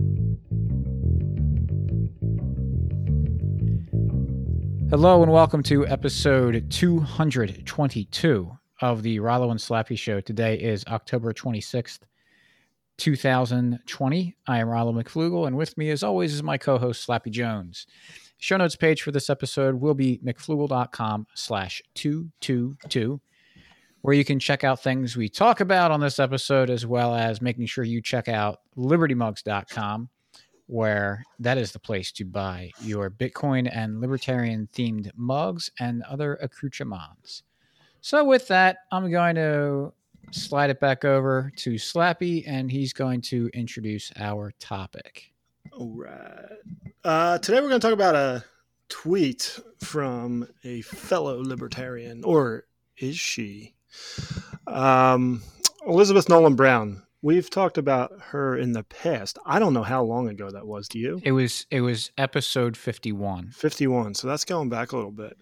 Hello and welcome to episode 222 of the Rollo and Slappy Show. Today is October 26th, 2020. I am Rollo McFlugel, and with me as always is my co-host Slappy Jones. Show notes page for this episode will be mcflugel.com/222, where you can check out things we talk about on this episode, as well as making sure you check out libertymugs.com, where that is the place to buy your Bitcoin and libertarian themed mugs and other accoutrements. So with that, I'm going to slide it back over to Slappy, and he's going to introduce our topic. All right. Today we're going to talk about a tweet from a fellow libertarian, or is she? Elizabeth Nolan Brown. We've talked about her in the past. I don't know how long ago that was. Do you? It was episode 51. 51. So that's going back a little bit.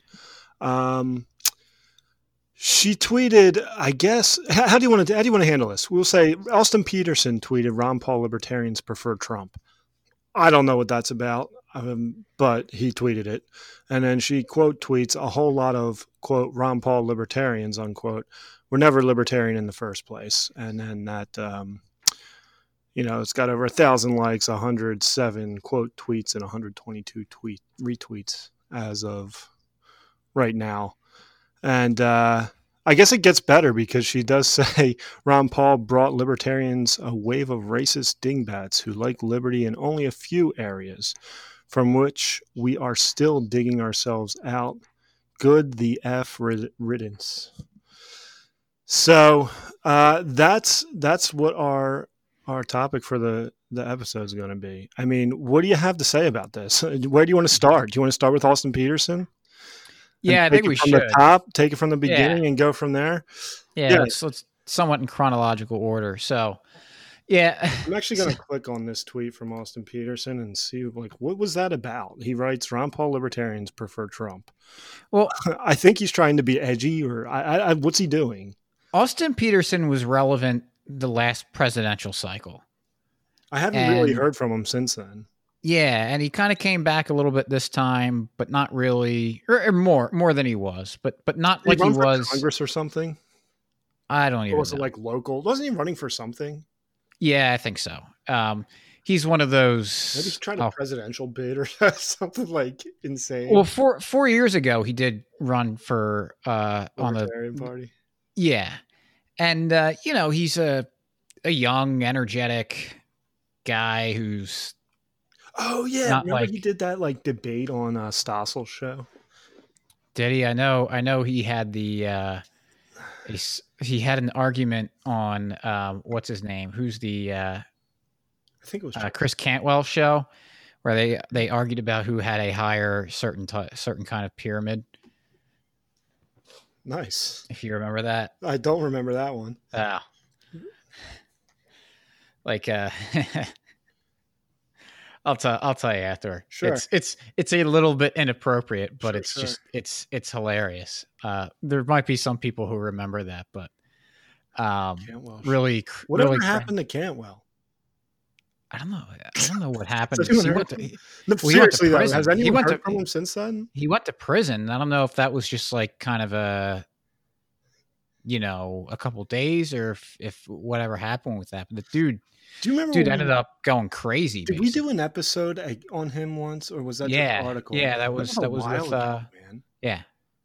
She tweeted, I guess. How do you want to handle this? We'll say Austin Peterson tweeted, "Ron Paul libertarians prefer Trump." I don't know what that's about, but he tweeted it, and then she quote tweets a whole lot of quote Ron Paul libertarians unquote were never libertarian in the first place, and then that it's got over 1,000 likes, 107 quote tweets, and 122 retweets as of right now. And I guess it gets better because she does say Ron Paul brought libertarians a wave of racist dingbats who like liberty in only a few areas, from which we are still digging ourselves out. Good the F riddance. So that's what our topic for the episode is going to be. I mean, what do you have to say about this? Where do you want to start? Do you want to start with Austin Peterson? Yeah, I think we should. From the top, take it from the beginning and go from there. Yeah. Let's somewhat in chronological order. So, yeah. I'm actually going to click on this tweet from Austin Peterson and see, what was that about? He writes, Ron Paul libertarians prefer Trump. Well, I think he's trying to be edgy, or what's he doing? Austin Peterson was relevant the last presidential cycle. I haven't really heard from him since then. Yeah, and he kind of came back a little bit this time, but not really, or more than he was, but not like he was Congress or something. I don't even. Or was know. It like local? Wasn't he running for something? Yeah, I think so. He's one of those. Maybe he's trying a presidential bid or something like insane. Well, 4 years ago, he did run for on the Libertarian Party. Yeah, and he's a young, energetic guy who's. Oh yeah, remember he did that debate on Stossel's show. Did he? I know he had the he had an argument on what's his name? Who's the I think it was Chris Cantwell show, where they argued about who had a higher certain kind of pyramid. Nice. If you remember that. I don't remember that one. I'll tell you after. Sure. It's a little bit inappropriate, but it's hilarious. There might be some people who remember that, but really, whatever happened to Cantwell? I don't know what happened. Seriously, has anyone heard from him since then? He went to prison. I don't know if that was just kind of a couple days, or if whatever happened with that. But the dude. Do you remember? Dude ended up going crazy. Did we do an episode on him once, or was that just an article? Yeah, that was with man. Yeah.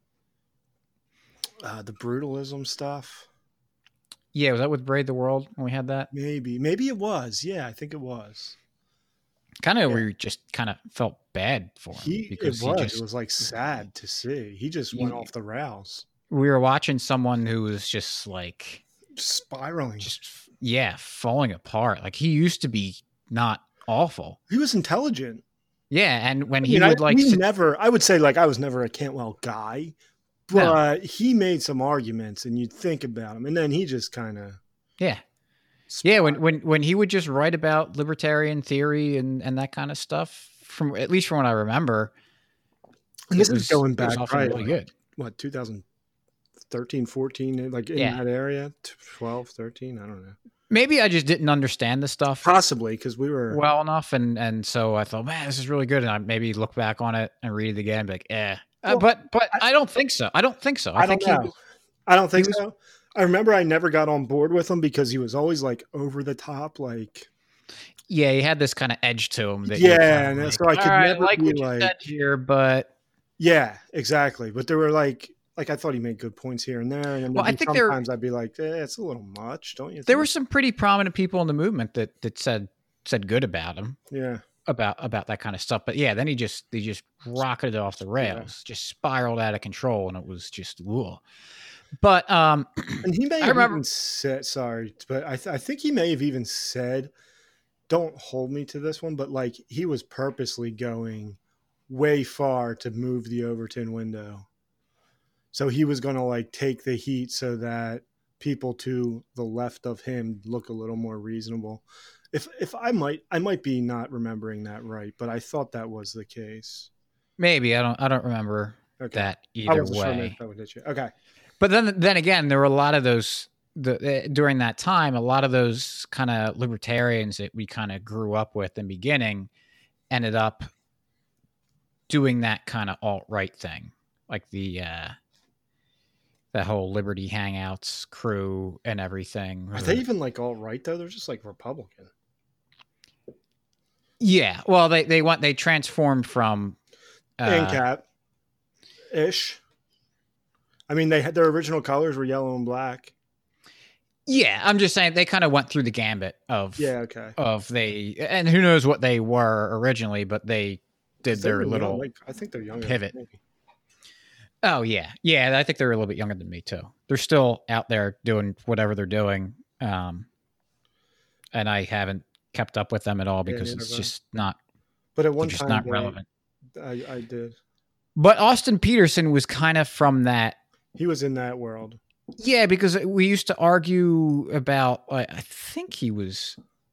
The brutalism stuff. Yeah, was that with Braid the World when we had that? Maybe it was. Yeah, I think it was. We just kind of felt bad for him it was sad to see. He just went off the rails. We were watching someone who was just spiraling, falling apart. Like, he used to be not awful. He was intelligent. Yeah, and when I would say I was never a Cantwell guy, but he made some arguments, and you'd think about him, and then he just kind of when he would just write about libertarian theory and that kind of stuff, at least from what I remember. And this is going back really good. What, 2013, 14, in that area, 12, 13, I don't know. maybe I just didn't understand the stuff Possibly because we were. well enough, and so I thought, man, this is really good, and I maybe look back on it and read it again, and be like, Well, but I don't think so. I don't think so. I think don't know. I don't he think was so. I remember I never got on board with him because he was always like over the top, like. Yeah, he had this kind of edge to him that Yeah, and so I could all right, never like be what you like. said here, but Yeah, exactly. But there were like I thought he made good points here and there, and then well, I there'd be think sometimes I'd be like, it's a little much, don't you there think? were some pretty prominent people in the movement that said good about him. Yeah. About that kind of stuff. But yeah, then he just rocketed off the rails, just spiraled out of control, and it was just whoa. But And he may I have remember even said, sorry, but I think he may have even said, don't hold me to this one, but like he was purposely going way far to move the Overton window. So he was going to like take the heat so that people to the left of him look a little more reasonable. If I might be not remembering that right, but I thought that was the case. maybe I don't remember that I either wasn't sure if way. that would hit you. Okay. But then again, there were a lot of those during that time, a lot of those kind of libertarians that we kind of grew up with in the beginning ended up doing that kind of alt-right thing, like the whole Liberty Hangouts crew and everything. Are they even like all right though? They're just like Republican. Yeah, well, they transformed from ANCAP ish. I mean, they had their original colors were yellow and black. Yeah, I'm just saying they kind of went through the gambit of and who knows what they were originally, but they did their little young. Like, I think they're younger pivot. than me. Oh yeah, I think they're a little bit younger than me too. They're still out there doing whatever they're doing, and I haven't kept up with them at all because it's just not. But at one time, not relevant. I did. But Austin Peterson was kind of from that. He was in that world. Yeah, because we used to argue about. I think he was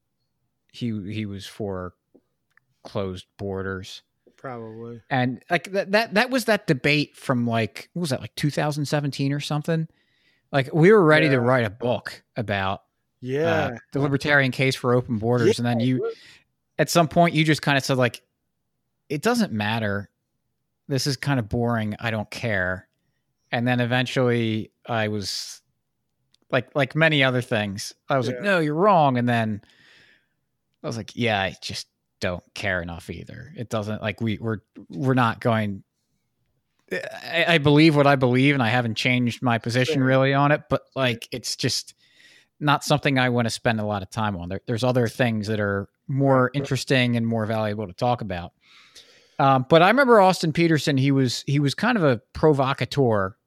for closed borders. Probably. And like that was that debate from like, what was that, like 2017 or something? Like we were ready to write a book about the libertarian case for open borders. And then you, at some point you just kind of said like, it doesn't matter. This is kind of boring. I don't care. And then eventually I was like many other things. I was like, no, you're wrong. And then I was like, yeah, I just don't care enough either. It doesn't like we're not going. I believe what I believe, and I haven't changed my position really on it. But like, it's just not something I want to spend a lot of time on. There's other things that are more interesting and more valuable to talk about. But I remember Austin Peterson. He was kind of a provocateur.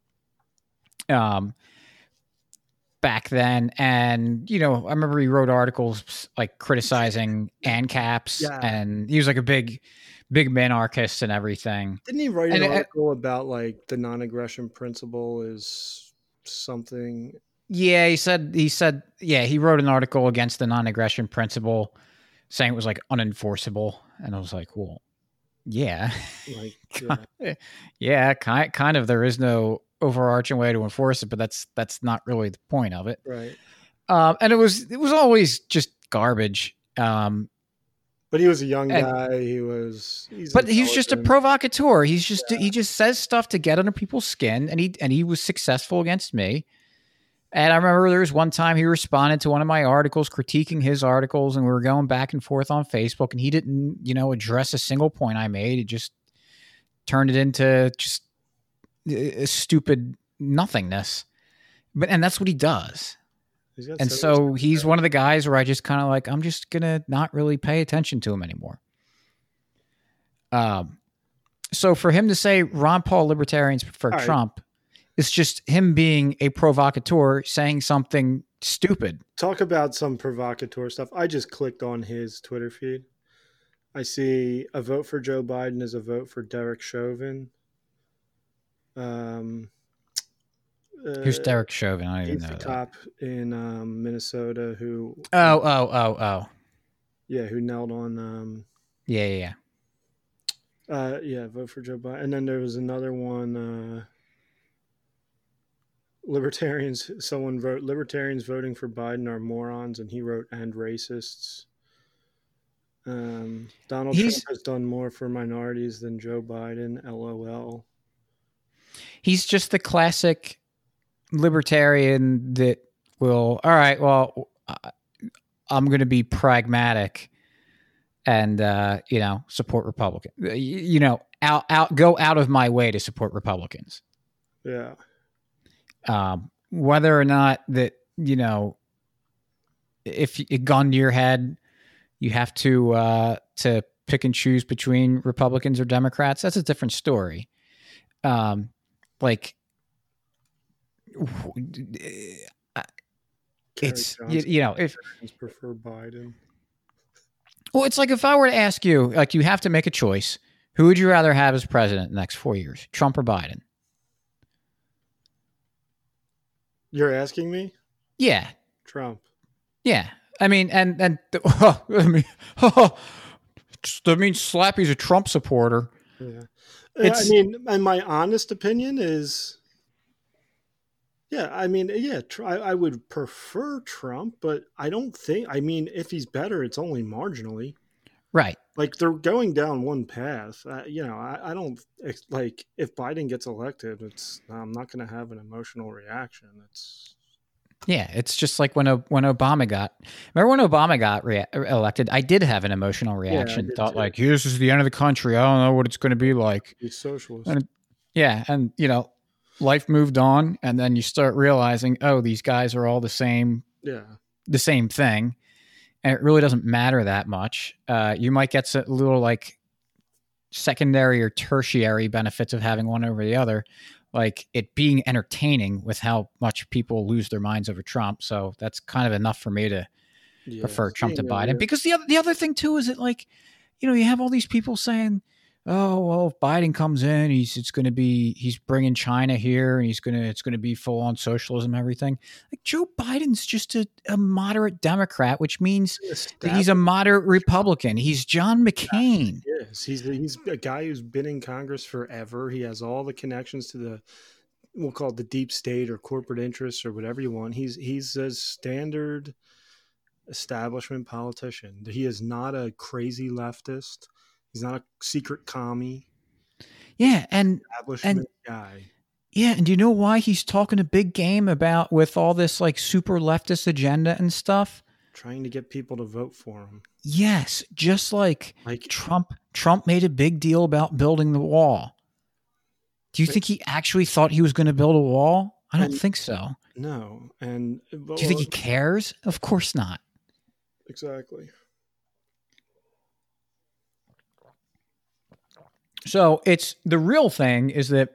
Back then, and I remember he wrote articles like criticizing ANCAPs, and he was like a big minarchist and everything. Didn't he write an article about like the non-aggression principle is something? Yeah, he said he wrote an article against the non-aggression principle, saying it was like unenforceable, and I was like, well, yeah, like, yeah, kind of. There is no overarching way to enforce it, but that's not really the point of it, right? And it was always just garbage. But he was a young guy. He's just a provocateur. He just says stuff to get under people's skin, and he was successful against me. And I remember there was one time he responded to one of my articles, critiquing his articles, and we were going back and forth on Facebook, and he didn't, address a single point I made. It just turned it into just a stupid nothingness. And that's what he does. And so he's one of the guys where I just kind of like, I'm just going to not really pay attention to him anymore. So for him to say Ron Paul libertarians prefer Trump, it's just him being a provocateur saying something stupid. Talk about some provocateur stuff. I just clicked on his Twitter feed. I see a vote for Joe Biden is a vote for Derek Chauvin. Who's Derek Chauvin? I don't even know. He's the cop in Minnesota who. Oh. Yeah, who knelt on. Yeah. Vote for Joe Biden. And then there was another one. Libertarians voting for Biden are morons, and he wrote "and racists." Donald Trump has done more for minorities than Joe Biden. LOL. He's just the classic libertarian that will, all right, well, I'm going to be pragmatic and, support Republicans. Go out of my way to support Republicans. Yeah. Whether or not that, if a gun to your head, you have to pick and choose between Republicans or Democrats, that's a different story. It's if prefer Biden. Well, it's like if I were to ask you, like, you have to make a choice. Who would you rather have as president in the next 4 years, Trump or Biden? You're asking me? Yeah, Trump. Yeah, I mean, Slappy's a Trump supporter. Yeah, and my honest opinion is, I would prefer Trump, but I don't think. I mean, if he's better, it's only marginally. Right. Like, they're going down one path. I don't like, if Biden gets elected, I'm not going to have an emotional reaction. It's just like when Obama got elected, I did have an emotional reaction. Thought too. Like, this is the end of the country. I don't know what it's going to be like. He's socialist. And life moved on, and then you start realizing, oh, these guys are all the same. Yeah. The same thing, and it really doesn't matter that much. You might get a little like secondary or tertiary benefits of having one over the other, like it being entertaining with how much people lose their minds over Trump. So that's kind of enough for me to prefer Trump to Biden. Because the other thing too is that, like, you have all these people saying, oh, well, if Biden comes in, he's bringing China here, and it's going to be full on socialism, everything. Like, Joe Biden's just a moderate Democrat, which means that he's a moderate Republican. He's John McCain. Yes, he's a guy who's been in Congress forever. He has all the connections to we'll call it the deep state or corporate interests or whatever you want. He's a standard establishment politician. He is not a crazy leftist. He's not a secret commie. Yeah, and guy. Yeah, and do you know why he's talking a big game about with all this like super leftist agenda and stuff? Trying to get people to vote for him. Yes, just like Trump made a big deal about building the wall. Do you think he actually thought he was going to build a wall? I don't think so. No. Do you think he cares? Of course not. Exactly. So it's the real thing is that,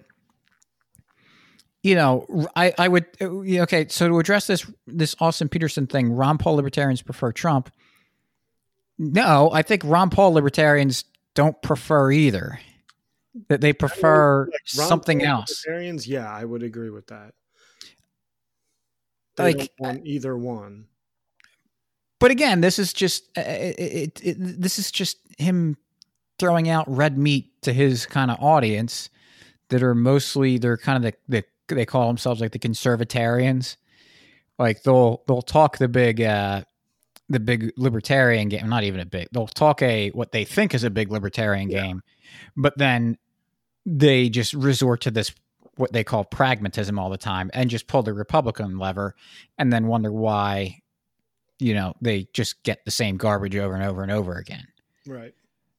I would, okay. So to address this Austin Peterson thing, Ron Paul libertarians prefer Trump. No, I think Ron Paul libertarians don't prefer either. That they prefer something else. Libertarians, yeah, I would agree with that. They don't want either one. But again, this is just this is just him throwing out red meat to his kind of audience that are mostly, they're kind of they call themselves like the conservatarians. Like they'll talk the big libertarian game, not even they'll talk what they think is a big libertarian game, but then they just resort to this, what they call pragmatism all the time, and just pull the Republican lever and then wonder why, they just get the same garbage over and over and over again. Right.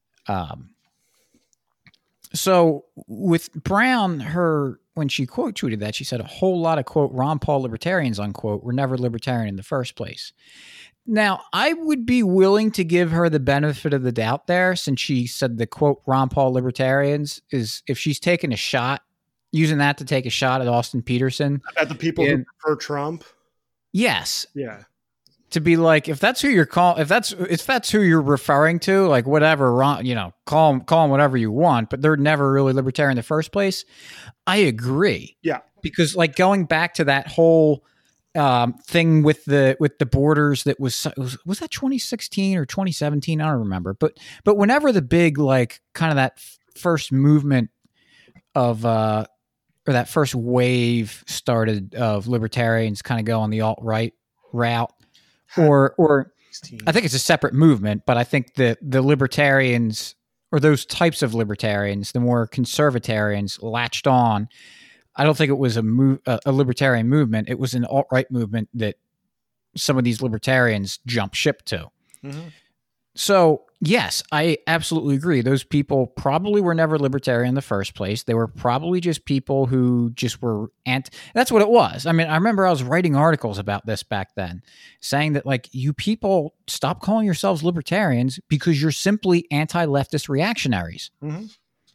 So with Brown, when she quote tweeted that, she said a whole lot of quote Ron Paul libertarians unquote were never libertarian in the first place. Now, I would be willing to give her the benefit of the doubt there, since she said the quote Ron Paul libertarians is, if she's taking a shot, using that to take a shot at Austin Peterson. At the people who prefer Trump? Yes. Yeah. To be like, if that's who you're if that's who you're referring to, like whatever, call them whatever you want, but they're never really libertarian in the first place. I agree. Yeah. Because like going back to that whole thing with the borders, that was that 2016 or 2017? I don't remember. But whenever the big, like, kind of that first movement of or that first wave started of libertarians kind of go on the alt-right route, or I think it's a separate movement, but I think that the libertarians, or those types of libertarians, the more conservatarians, latched on. I don't think it was a libertarian movement. It was an alt-right movement that some of these libertarians jumped ship to. Mm-hmm. So, yes, I absolutely agree. Those people probably were never libertarian in the first place. They were probably just people who just were that's what it was. I mean, I remember I was writing articles about this back then, saying that, like, you people stop calling yourselves libertarians because you're simply anti-leftist reactionaries. Mm-hmm.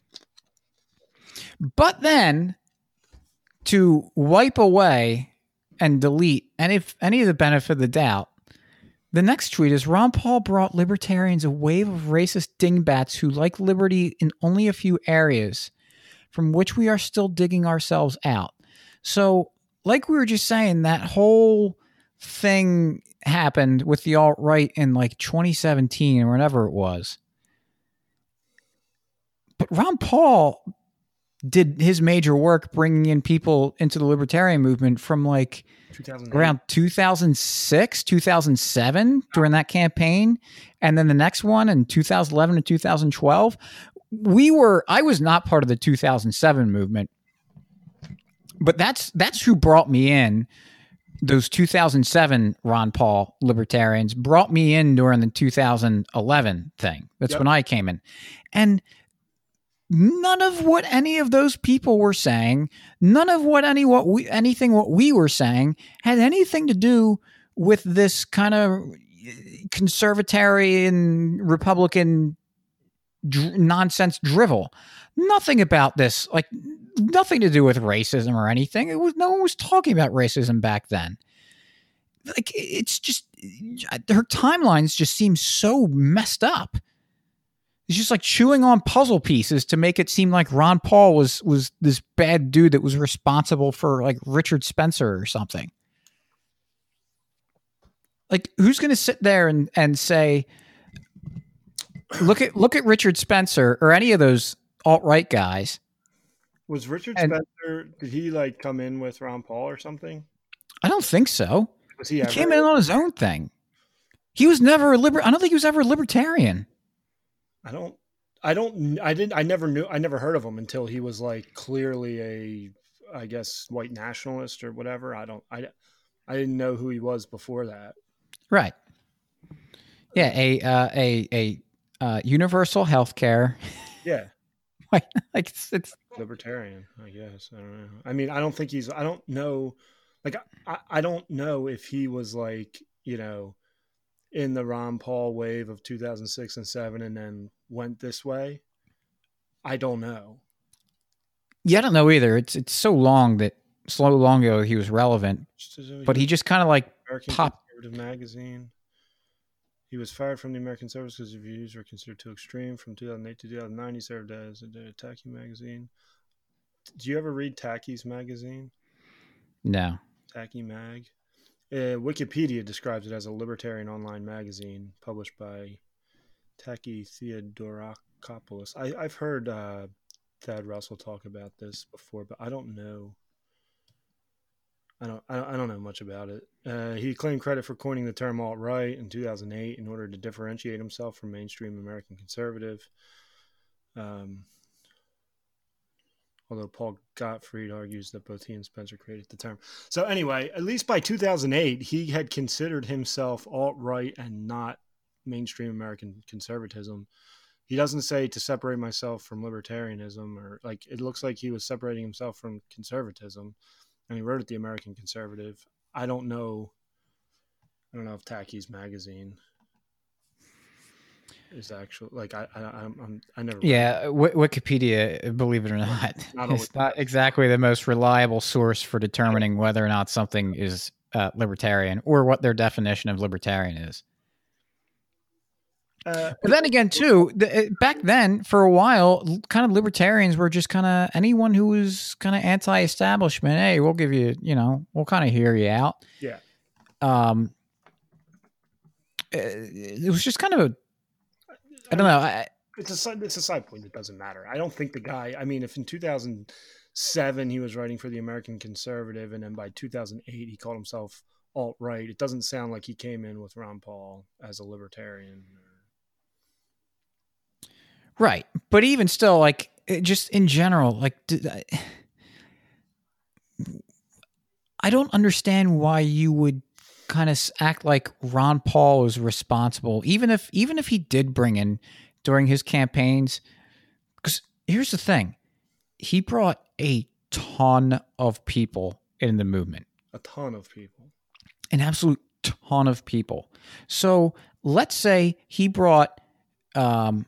But then, to wipe away and delete any of the benefit of the doubt, the next tweet is Ron Paul brought libertarians a wave of racist dingbats who like liberty in only a few areas from which we are still digging ourselves out. So, like we were just saying, that whole thing happened with the alt-right in like 2017 or whenever it was. But Ron Paul did his major work bringing in people into the libertarian movement from like around 2006, 2007 during that campaign. And then the next one in 2011 and 2012. I was not part of the 2007 movement, but that's who brought me in. Those 2007 Ron Paul libertarians brought me in during the 2011 thing. That's when I came in. And none of what any of those people were saying, none of what we were saying had anything to do with this kind of conservatarian Republican nonsense drivel. Nothing about this, like nothing to do with racism or anything. No one was talking about racism back then. Like, it's just, her timelines just seem so messed up. It's just like chewing on puzzle pieces to make it seem like Ron Paul was this bad dude that was responsible for like Richard Spencer or something. Like, who's going to sit there and say, look at Richard Spencer or any of those alt-right guys. Was Richard Spencer, did he like come in with Ron Paul or something? I don't think so. Was he came in on his own thing. He was never I don't think he was ever a libertarian. I never heard of him until he was like clearly a, I guess, white nationalist or whatever. I didn't know who he was before that. Right. Yeah. A universal health care. Yeah. like it's libertarian, I guess. I don't know. I mean, I don't know. Like, I don't know if he was like, in the Ron Paul wave of 2006 and 2007 and then went this way. I don't know. Yeah, I don't know either. It's so long ago he was relevant, but he just kind of like American popped. Conservative magazine. He was fired from the American Conservative because his views were considered too extreme. From 2008 to 2009, he served as a Tacky magazine. Do you ever read Tacky's magazine? No. Tacky Mag. Wikipedia describes it as a libertarian online magazine published by Tacky Theodorakopoulos. I've heard Thad Russell talk about this before, but I don't know. I don't know much about it. He claimed credit for coining the term alt-right in 2008 in order to differentiate himself from mainstream American conservative. Although Paul Gottfried argues that both he and Spencer created the term. So anyway, at least by 2008, he had considered himself alt-right and not mainstream American conservatism. He doesn't say to separate myself from libertarianism, or like, it looks like he was separating himself from conservatism. And he wrote it the American Conservative. I don't know if Tacky's magazine is actually like I never. Yeah, Wikipedia, believe it or not, it's not exactly the most reliable source for determining whether or not something is libertarian or what their definition of libertarian is. But then again, too, back then, for a while, kind of libertarians were just kind of anyone who was kind of anti-establishment. Hey, we'll give you, we'll kind of hear you out. Yeah. It was just kind of I don't know. It's a side point that doesn't matter. I don't think the guy. I mean, if in 2006 2007 he was writing for the American Conservative, and then by 2008 he called himself alt-right. It doesn't sound like he came in with Ron Paul as a libertarian. Right. But even still, like, just in general, like, I don't understand why you would kind of act like Ron Paul was responsible, even if he did bring in during his campaigns. Because here's the thing, he brought a ton of people in the movement. A ton of people. An absolute ton of people. So let's say he brought 1%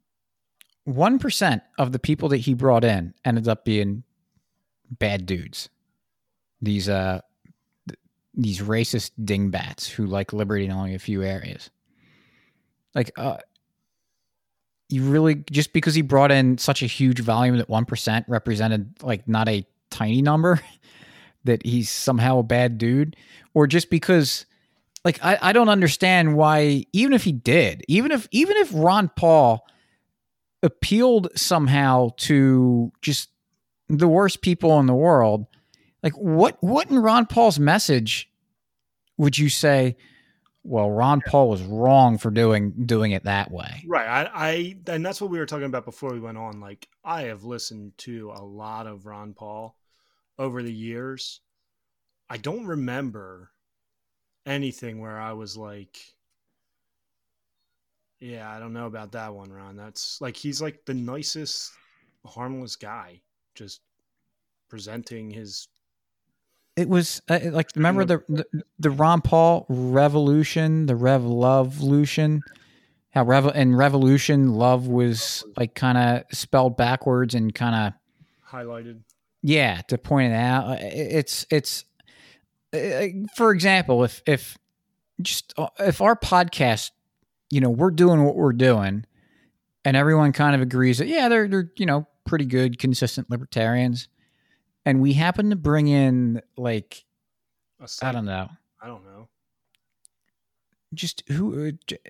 of the people that he brought in ended up being bad dudes. These racist dingbats who like liberty in only a few areas. Like, you really, just because he brought in such a huge volume that 1% represented like not a tiny number, that he's somehow a bad dude? Or just because, like, I don't understand why, even if Ron Paul appealed somehow to just the worst people in the world, like, what in Ron Paul's message would you say, well, Ron Paul was wrong for doing it that way? Right. I and that's what we were talking about before we went on. Like, I have listened to a lot of Ron Paul over the years. I don't remember anything where I was like, yeah, I don't know about that one, Ron. That's like, he's like the nicest, harmless guy, just presenting his. It was like, remember the Ron Paul revolution, the Revolution, how revolution, love was like kind of spelled backwards and kind of Highlighted. Yeah, to point it out. It's for example, if our podcast, we're doing what we're doing, and everyone kind of agrees that, yeah, they're pretty good, consistent libertarians, and we happen to bring in, like, I don't know, just who,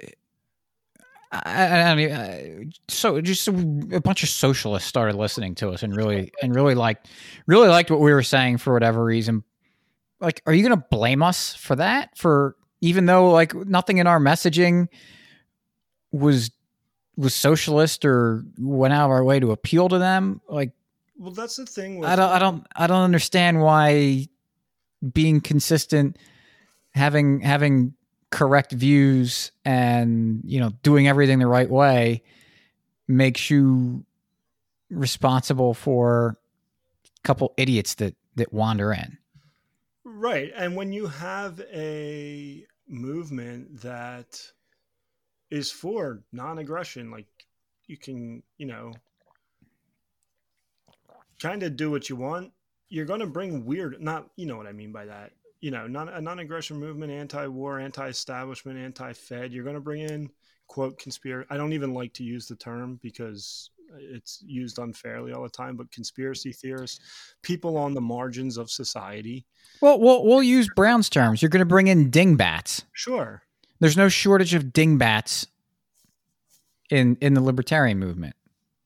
so just a bunch of socialists started listening to us and really liked what we were saying for whatever reason. Like, are you going to blame us for that? For, even though, like, nothing in our messaging was socialist or went out of our way to appeal to them? Like, well, that's the thing. I don't understand why being consistent, having correct views, and doing everything the right way makes you responsible for a couple idiots that wander in. Right. And when you have a movement that is for non-aggression, like, you can, kind of do what you want, you're going to bring weird, not, you know what I mean by that, not a non-aggression movement, anti-war, anti-establishment, anti-Fed. You're going to bring in, quote, conspiracy. I don't even like to use the term because it's used unfairly all the time, but conspiracy theorists, people on the margins of society. Well, we'll use Brown's terms. You're going to bring in dingbats. Sure. There's no shortage of dingbats in the libertarian movement.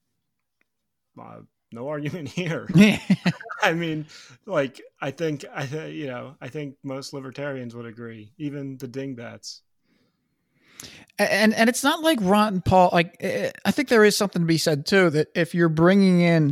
No argument here. I mean, like, I think most libertarians would agree, even the dingbats. And it's not like Ron Paul. Like, I think there is something to be said too, that if you're bringing in,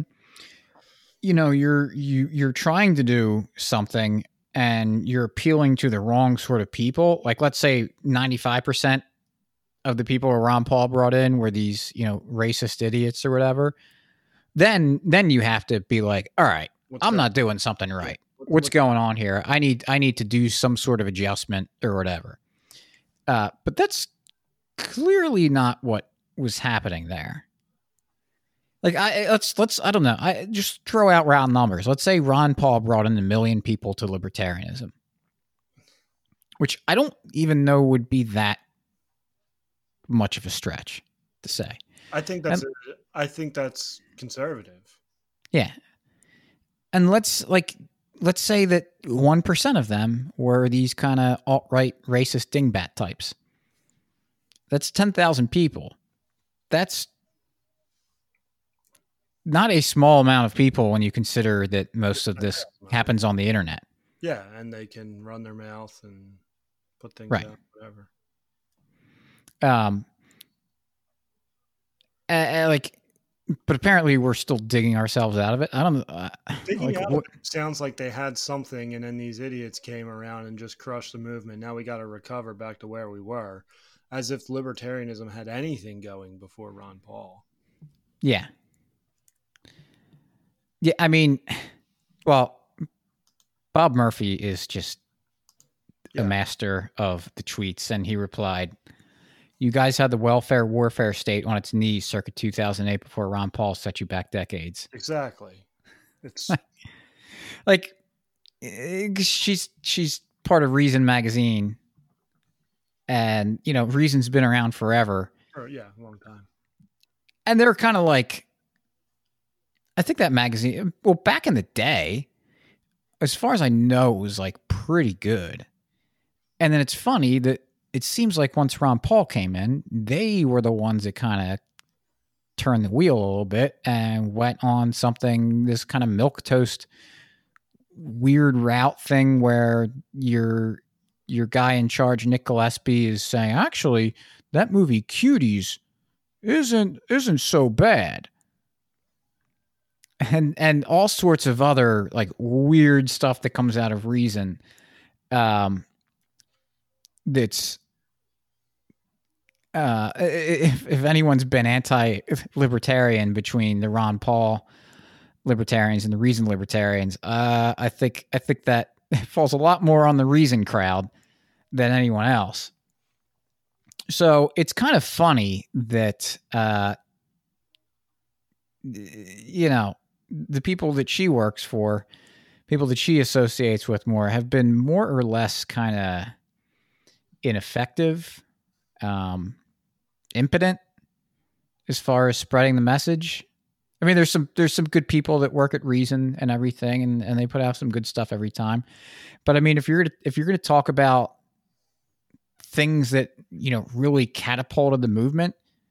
you're trying to do something and you're appealing to the wrong sort of people. Like, let's say 95% of the people Ron Paul brought in were these, racist idiots or whatever. Then you have to be like, all right, I'm not doing something right. What's going on here? I need to do some sort of adjustment or whatever. But that's clearly not what was happening there. Like, let's I don't know. I just throw out round numbers. Let's say Ron Paul brought in 1 million people to libertarianism, which I don't even know would be that much of a stretch to say. I think that's conservative. Yeah. And let's say that 1% of them were these kind of alt-right racist dingbat types. That's 10,000 people. That's not a small amount of people when you consider that most of this happens on the internet. Yeah, and they can run their mouth and put things Right. out, whatever. But apparently we're still digging ourselves out of it. I don't know. Digging out of it sounds like they had something, and then these idiots came around and just crushed the movement. Now we got to recover back to where we were, as if libertarianism had anything going before Ron Paul. Yeah. Yeah, I mean, well, Bob Murphy is just a master of the tweets, and he replied, "You guys had the welfare warfare state on its knees circa 2008 before Ron Paul set you back decades." Exactly. It's like she's part of Reason magazine, and Reason's been around forever. A long time. And they're kind of like, I think that magazine, well, back in the day, as far as I know, it was like pretty good. And then it's funny that it seems like once Ron Paul came in, they were the ones that kind of turned the wheel a little bit and went on this kind of milquetoast weird route thing where your guy in charge, Nick Gillespie, is saying, actually, that movie Cuties isn't so bad. And all sorts of other like weird stuff that comes out of Reason. That's if anyone's been anti-libertarian between the Ron Paul libertarians and the Reason libertarians, I think that falls a lot more on the Reason crowd than anyone else. So it's kind of funny that the people that she works for, people that she associates with more, have been more or less kind of ineffective, impotent as far as spreading the message. I mean, there's some good people that work at Reason and everything, and they put out some good stuff every time. But I mean, if you're going to talk about things that really catapulted the movement,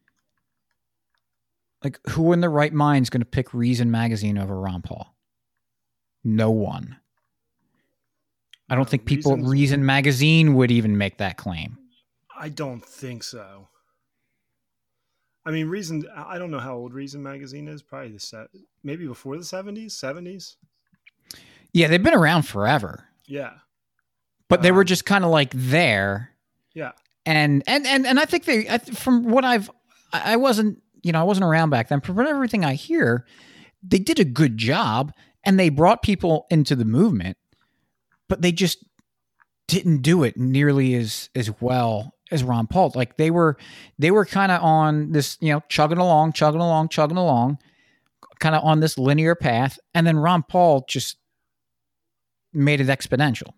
like, who in their right mind is going to pick Reason magazine over Ron Paul? No one. I don't think people at Reason magazine would even make that claim. I don't think so. I mean, Reason, I don't know how old Reason magazine is. Probably maybe before the 70s. Yeah, they've been around forever. Yeah. But they were just kind of like there. Yeah. And I think from what I wasn't around back then. From everything I hear, they did a good job and they brought people into the movement, but they just didn't do it nearly as well as Ron Paul. Like they were kind of on this, chugging along, kind of on this linear path. And then Ron Paul just made it exponential.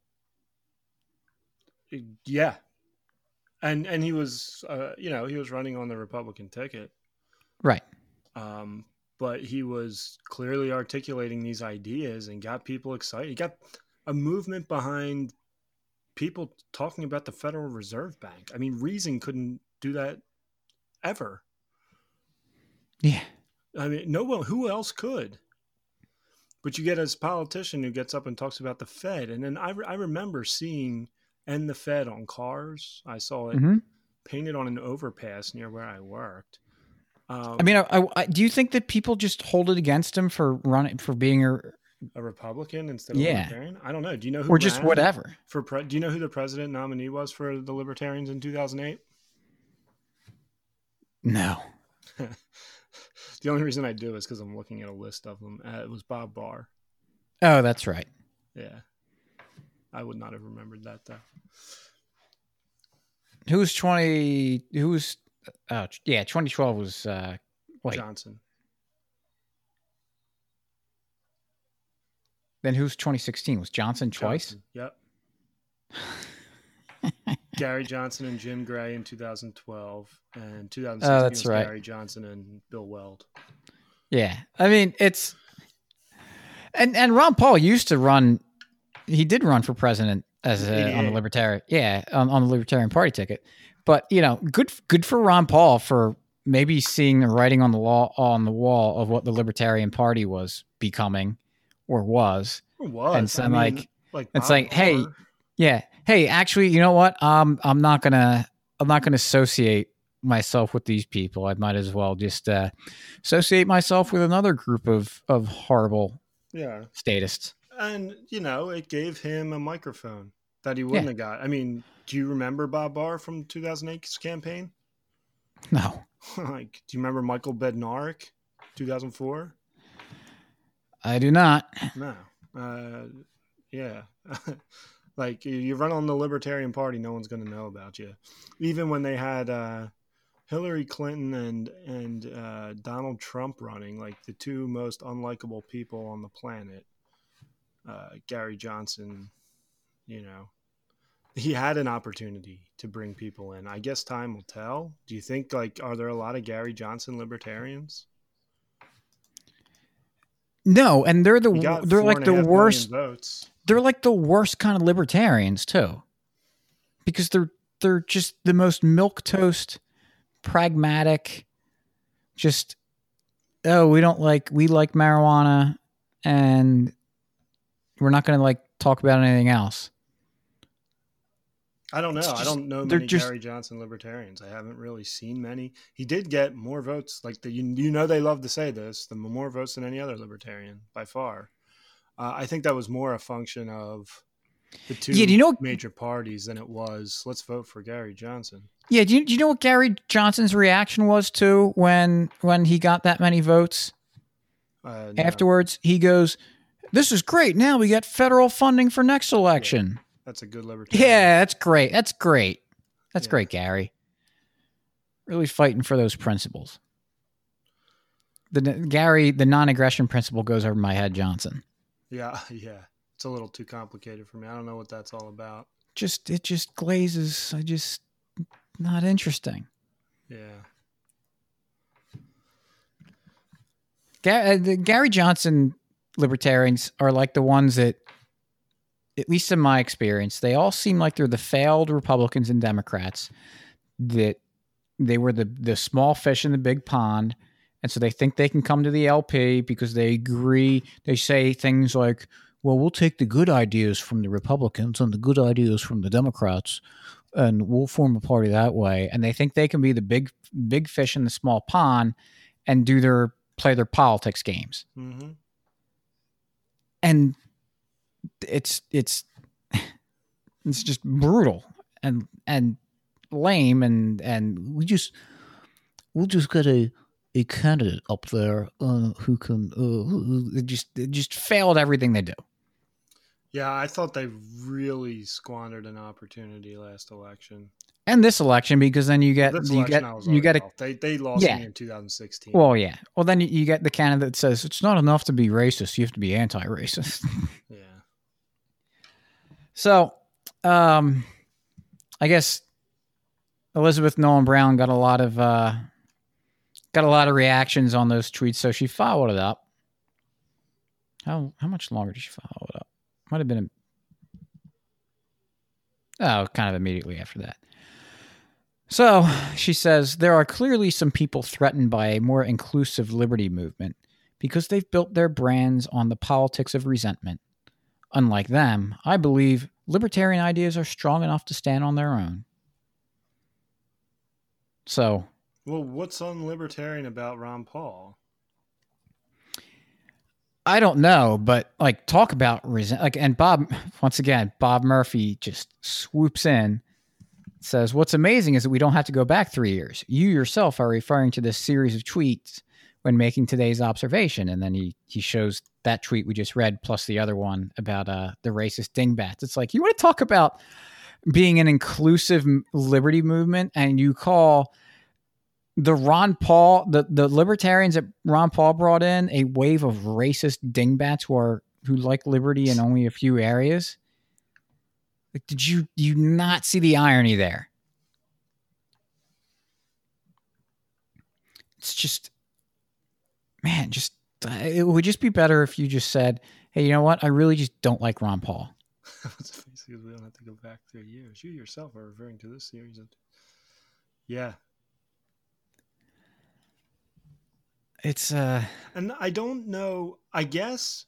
Yeah. And he was, he was running on the Republican ticket. Right. But he was clearly articulating these ideas and got people excited. He got a movement behind people talking about the Federal Reserve Bank. I mean, Reason couldn't do that ever. Yeah. I mean, no one, who else could? But you get a politician who gets up and talks about the Fed. And then I remember seeing "End the Fed" on cars. I saw it painted on an overpass near where I worked. I mean, do you think that people just hold it against him for being a Republican instead of Libertarian? I don't know. Do you know who? Or just whatever. Do you know who the president nominee was for the Libertarians in 2008? No. The only reason I do is because I'm looking at a list of them. It was Bob Barr. Oh, that's right. Yeah. I would not have remembered that, though. 2012 was Johnson. Then who's 2016? Was Johnson twice? Yep. Gary Johnson and Jim Gray in 2012, and 2016 that's was right. Gary Johnson and Bill Weld. Yeah, I mean it's and Ron Paul used to run. He did run for president on the Libertarian, on the Libertarian Party ticket. But good for Ron Paul for maybe seeing the writing on the wall of what the Libertarian Party was becoming or was. It was. And so like it's Bob like, hey, Barr. yeah, hey, actually, you know what? I'm not gonna associate myself with these people. I might as well just associate myself with another group of horrible statists. And it gave him a microphone that he wouldn't have got. I mean, do you remember Bob Barr from 2008's campaign? No. Like, do you remember Michael Bednarik, 2004? I do not. No. Yeah. Like, you run on the Libertarian Party, no one's going to know about you. Even when they had Hillary Clinton and Donald Trump running, like the two most unlikable people on the planet, Gary Johnson, he had an opportunity to bring people in. I guess time will tell. Do you think, are there a lot of Gary Johnson libertarians? No, and they're like the worst votes. They're like the worst kind of libertarians too, because they're just the most milquetoast, pragmatic. Just we like marijuana, and we're not going to talk about anything else. I don't know. I don't know many Gary Johnson libertarians. I haven't really seen many. He did get more votes. They love to say this, the more votes than any other libertarian by far. I think that was more a function of the two major parties than it was, let's vote for Gary Johnson. Yeah. Do you know what Gary Johnson's reaction was to when he got that many votes? No. Afterwards, he goes, "This is great. Now we get federal funding for next election." Yeah. That's a good libertarian. Yeah, that's great. That's great. That's great, Gary. Really fighting for those principles. The non-aggression principle goes over my head, Johnson. Yeah. It's a little too complicated for me. I don't know what that's all about. It just glazes. Not interesting. Yeah. The Gary Johnson libertarians are like the ones that, at least in my experience, they all seem like they're the failed Republicans and Democrats, that they were the small fish in the big pond. And so they think they can come to the LP because they agree. They say things like, well, we'll take the good ideas from the Republicans and the good ideas from the Democrats, and we'll form a party that way. And they think they can be the big fish in the small pond and play their politics games. Mm-hmm. And it's just brutal and lame, and we'll just get a candidate up there who can just failed everything they do. Yeah, I thought they really squandered an opportunity last election. And this election, because then you get they lost me in 2016. Well, yeah. Well, then you get the candidate that says it's not enough to be racist; you have to be anti-racist. Yeah. So, I guess Elizabeth Nolan Brown got a lot of reactions on those tweets, so she followed it up. How much longer did she follow it up? Might have been kind of immediately after that. So she says, there are clearly some people threatened by a more inclusive liberty movement because they've built their brands on the politics of resentment. Unlike them, I believe libertarian ideas are strong enough to stand on their own. So, well, what's unlibertarian about Ron Paul? I don't know, but talk about and Bob Murphy just swoops in, says, what's amazing is that we don't have to go back 3 years. You yourself are referring to this series of tweets when making today's observation. And then he shows that tweet we just read, plus the other one about the racist dingbats. It's like, you want to talk about being an inclusive liberty movement, and you call the Ron Paul, the libertarians that Ron Paul brought in, a wave of racist dingbats who like liberty in only a few areas. Did you not see the irony there? It's just, man, it would just be better if you just said, hey, you know what? I really just don't like Ron Paul. Basically, we don't have to go back 3 years. You yourself are referring to this series. Yeah. It's And I don't know. I guess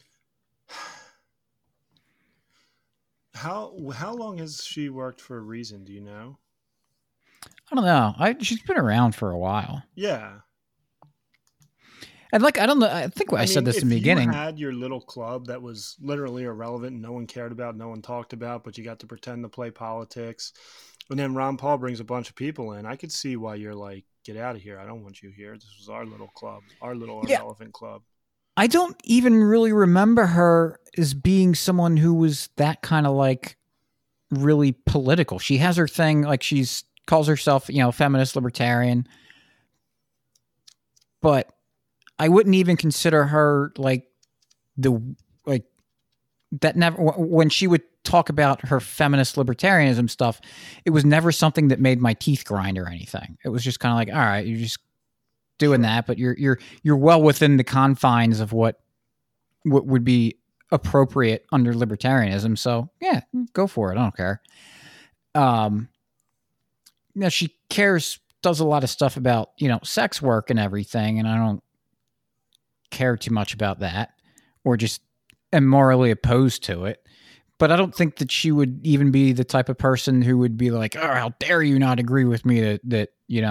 how long has she worked for Reason? Do you know? I don't know. She's been around for a while. Yeah. And like, I don't know. I think I said this in if the beginning. you had your little club that was literally irrelevant, no one cared about, no one talked about, but you got to pretend to play politics, and then Ron Paul brings a bunch of people in, I could see why you're like, get out of here. I don't want you here. This was our little club, our little irrelevant club. I don't even really remember her as being someone who was that kind of like really political. She has her thing, like calls herself, feminist libertarian, but I wouldn't even consider her like that. Never, when she would talk about her feminist libertarianism stuff, it was never something that made my teeth grind or anything. It was just kind of like, all right, you're just doing that, but you're well within the confines of what would be appropriate under libertarianism. So yeah, go for it. I don't care. She does a lot of stuff about, sex work and everything. And I don't care too much about that, or just am morally opposed to it. But I don't think that she would even be the type of person who would be like, oh, how dare you not agree with me that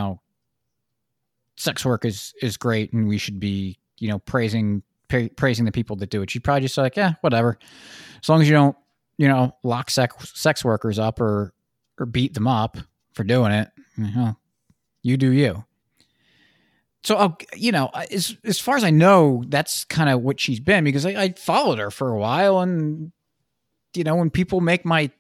sex work is great and we should be, praising the people that do it. She'd probably just like, yeah, whatever. As long as you don't, lock sex workers up or beat them up for doing it, you do you. So, as far as I know, that's kind of what she's been, because I followed her for a while, and, when people make me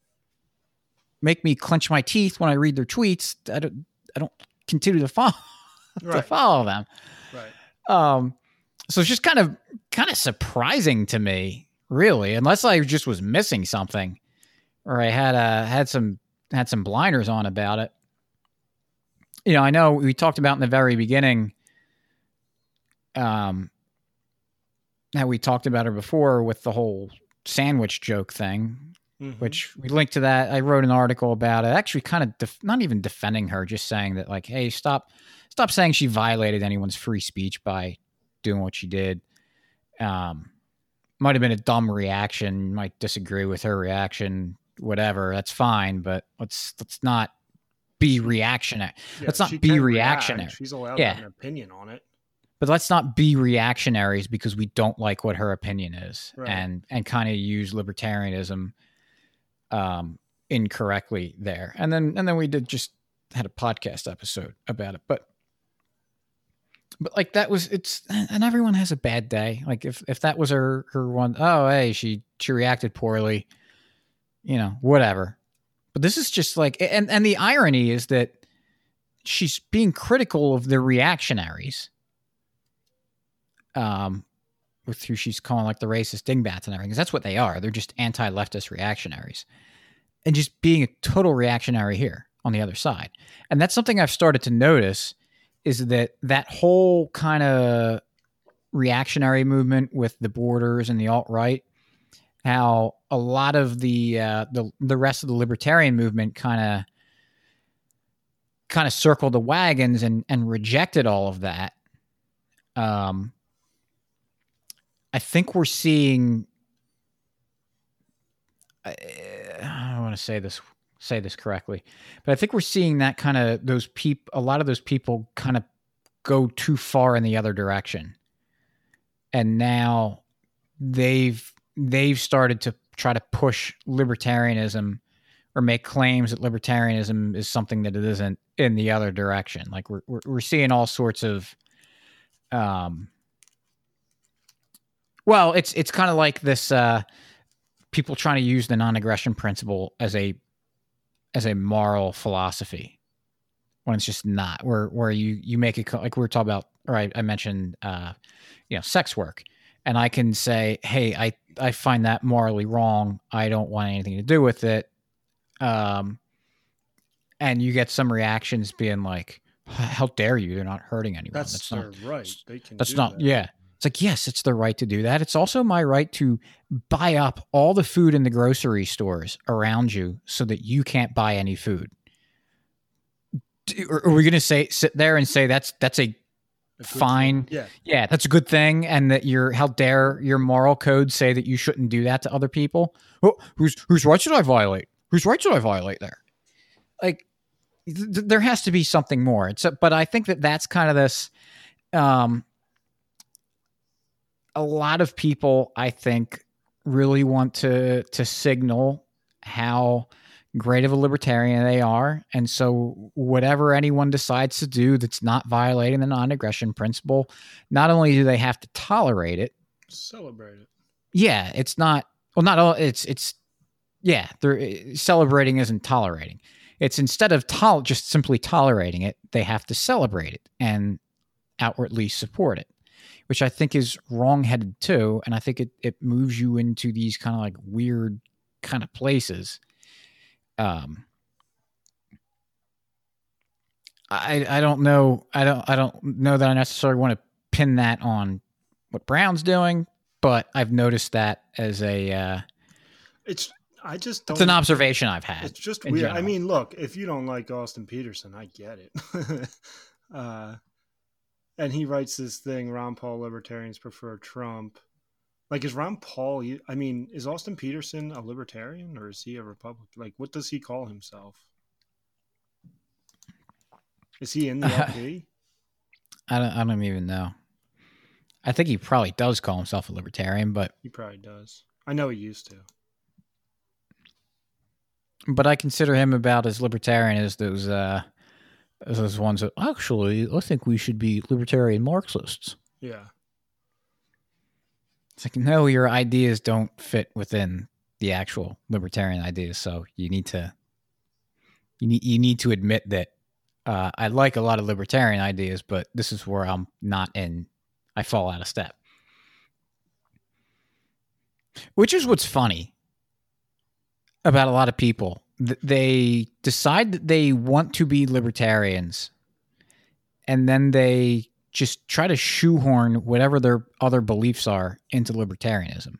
clench my teeth when I read their tweets, I don't continue to follow them. Right. So it's just kind of surprising to me, really, unless I just was missing something, or I had some blinders on about it. I know we talked about in the very beginning, how we talked about her before with the whole sandwich joke thing, which we linked to that. I wrote an article about it, actually kind of not even defending her, just saying that, like, hey, stop saying she violated anyone's free speech by doing what she did. Might have been a dumb reaction, might disagree with her reaction, whatever, that's fine, but let's not be reactionary. Yeah, let's not be reactionary. She's allowed to have an opinion on it. But let's not be reactionaries because we don't like what her opinion is, right, and kind of use libertarianism incorrectly there. And then we had a podcast episode about it. But like and everyone has a bad day. Like if that was her one, oh, hey, she reacted poorly, whatever. But this is just like, and the irony is that she's being critical of the reactionaries, with who she's calling like the racist dingbats and everything, because that's what they are. They're just anti-leftist reactionaries, and just being a total reactionary here on the other side. And that's something I've started to notice, is that whole kind of reactionary movement with the borders and the alt-right, how a lot of the rest of the libertarian movement kind of circled the wagons and rejected all of that. I think we're seeing, I don't want to say this correctly, but I think we're seeing that kind of a lot of those people kind of go too far in the other direction. And now they've started to try to push libertarianism or make claims that libertarianism is something that it isn't in the other direction. Like we're seeing all sorts of, well, it's kind of like this, people trying to use the non-aggression principle as a moral philosophy, when it's just not. Where you make it, like we were talking about, or I mentioned, sex work, and I can say, hey, I find that morally wrong. I don't want anything to do with it. And you get some reactions being like, how dare you? They're not hurting anyone. That's their right. They can. That's not. That. Yeah. It's like, yes, it's their right to do that. It's also my right to buy up all the food in the grocery stores around you so that you can't buy any food. Are we going to sit there and say that's a fine. Yeah. Yeah, that's a good thing. And that how dare your moral code say that you shouldn't do that to other people? Oh, whose rights did I violate? Whose rights did I violate there? Like, there has to be something more. But I think that's kind of this. A lot of people, I think, really want to signal how great of a libertarian they are. And so whatever anyone decides to do that's not violating the non-aggression principle, not only do they have to tolerate it, celebrate it. Yeah, it's not, well, not all, yeah, they're celebrating isn't tolerating. It's instead of just simply tolerating it, they have to celebrate it and outwardly support it, which I think is wrong-headed too. And I think it moves you into these kind of like weird kind of places. I don't know. I don't know that I necessarily want to pin that on what Brown's doing, but I've noticed that as a, it's an observation I've had. It's just weird. General. I mean, look, if you don't like Austin Peterson, I get it. And he writes this thing, Ron Paul libertarians prefer Trump. Like, is Ron Paul, I mean, is Austin Peterson a libertarian or is he a Republican? Like, what does he call himself? Is he in the LP? I don't even know. I think he probably does call himself a libertarian, but he probably does. I know he used to. But I consider him about as libertarian as those ones that actually I think we should be libertarian Marxists. Yeah. It's like, no, your ideas don't fit within the actual libertarian ideas, so you need to admit that I like a lot of libertarian ideas, but this is where I'm not in. I fall out of step. Which is what's funny about a lot of people. They decide that they want to be libertarians, and then they just try to shoehorn whatever their other beliefs are into libertarianism.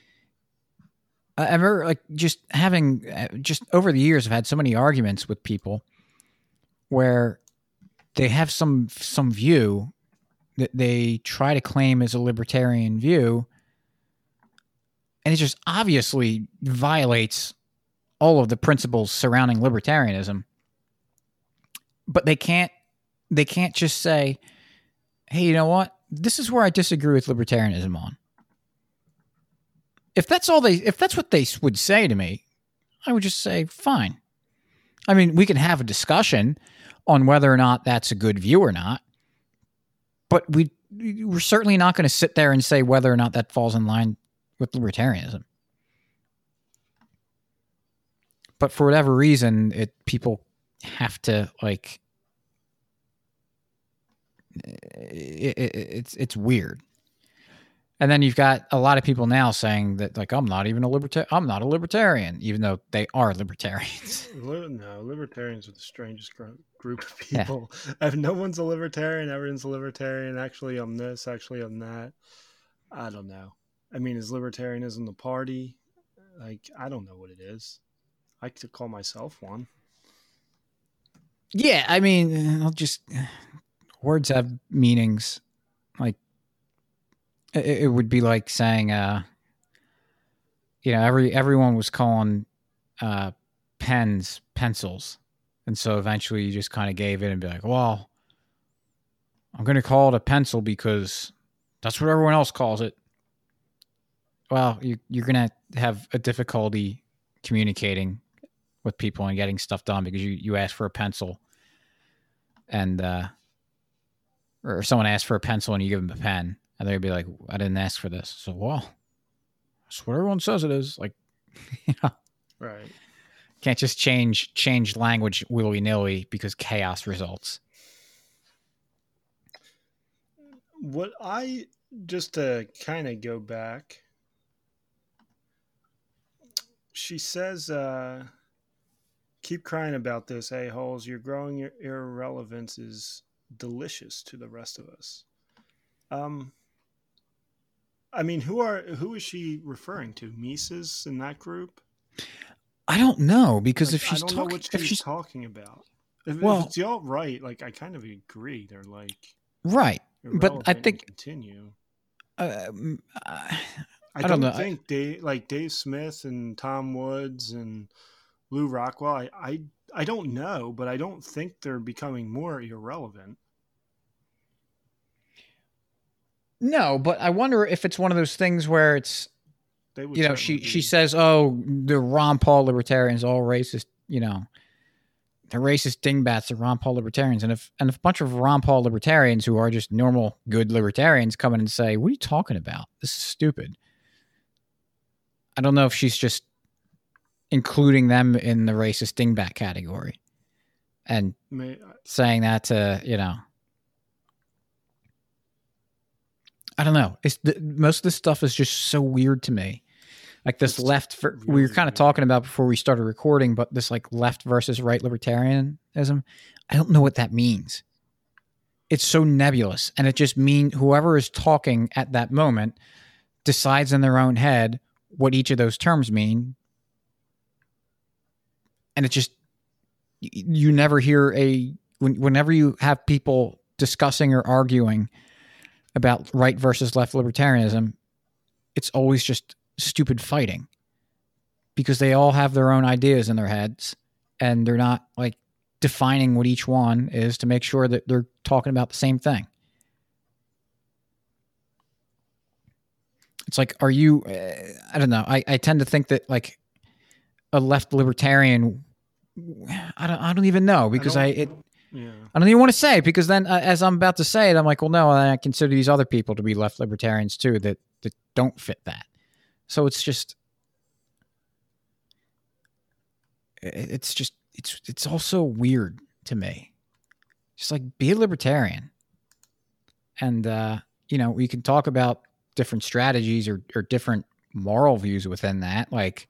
I remember just over the years, I've had so many arguments with people where they have some view that they try to claim as a libertarian view, and it just obviously violates all of the principles surrounding libertarianism. But they can't just say, hey, you know what? This is where I disagree with libertarianism on. If that's what they would say to me, I would just say, fine. I mean, we can have a discussion on whether or not that's a good view or not, but we're certainly not going to sit there and say whether or not that falls in line with libertarianism. But for whatever reason, people have to it's weird. And then you've got a lot of people now saying that I'm not a libertarian, even though they are libertarians. No, libertarians are the strangest group of people. Yeah. No one's a libertarian. Everyone's a libertarian. Actually, I'm this. Actually, I'm that. I don't know. I mean, is libertarianism the party? I don't know what it is. I could call myself one. Yeah, I mean, words have meanings. It would be like saying, everyone was calling pens pencils, and so eventually you just kind of gave in and be like, well, I'm going to call it a pencil because that's what everyone else calls it. Well, you're going to have a difficulty communicating with people and getting stuff done because you ask for a pencil and or someone asks for a pencil and you give them a pen and they'd be like, I didn't ask for this. So, well, that's what everyone says it is. Right. Can't just change language willy-nilly because chaos results. What just to kind of go back, she says, keep crying about this, a-holes. You're growing your irrelevance is delicious to the rest of us. I mean, who is she referring to? Mises in that group? I don't know, because if she's talking, know what she's talking about. If it's the alt-right, I kind of agree. They're right. irrelevant I think and continue. uh, I don't don't know. think Dave Smith and Tom Woods and Lou Rockwell. I don't know, but I don't think they're becoming more irrelevant. No, but I wonder if it's one of those things where it's, They would you know, certainly she be. says, "Oh, the Ron Paul libertarians all racist," you know, the racist dingbats, the Ron Paul libertarians, and if a bunch of Ron Paul libertarians who are just normal good libertarians come in and say, "What are you talking about? This is stupid." I don't know if she's just including them in the racist dingbat category and saying that to, you know, I don't know. Most of this stuff is just so weird to me. Like this really we were kind of talking about before we started recording, but this like left versus right libertarianism, I don't know what that means. It's so nebulous, and it just means whoever is talking at that moment decides in their own head what each of those terms mean. And it just, you never hear whenever you have people discussing or arguing about right versus left libertarianism, it's always just stupid fighting because they all have their own ideas in their heads and they're not like defining what each one is to make sure that they're talking about the same thing. It's like, are you, I don't know. I tend to think that like a left libertarian, I don't even know because I don't even want to say, because then as I'm about to say it, I'm like, well, no, I consider these other people to be left libertarians too that don't fit that. So it's just, it's also weird to me. Just like, be a libertarian. And, you know, we can talk about different strategies or different moral views within that. Like,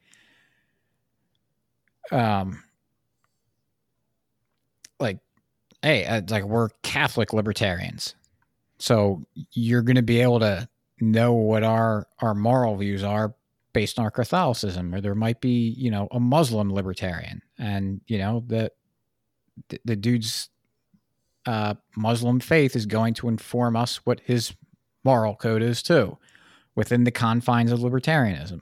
hey, it's like, we're Catholic libertarians. So you're going to be able to know what our moral views are based on our Catholicism, or there might be, you know, a Muslim libertarian, and, you know, the dude's Muslim faith is going to inform us what his moral code is too, within the confines of libertarianism.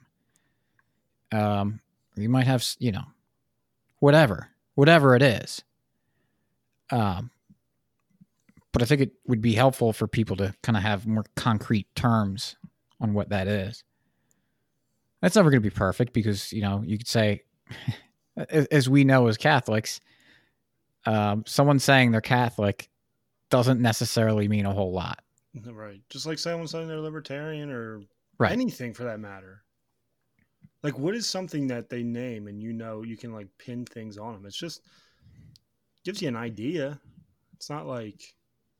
You might have, you know, whatever it is. But I think it would be helpful for people to kind of have more concrete terms on what that is. That's never going to be perfect because, you know, you could say, as we know as Catholics, someone saying they're Catholic doesn't necessarily mean a whole lot. Right. Just like someone saying they're libertarian or anything for that matter. Like, what is something that they name and, you know, you can like pin things on them? It's just gives you an idea. It's not like,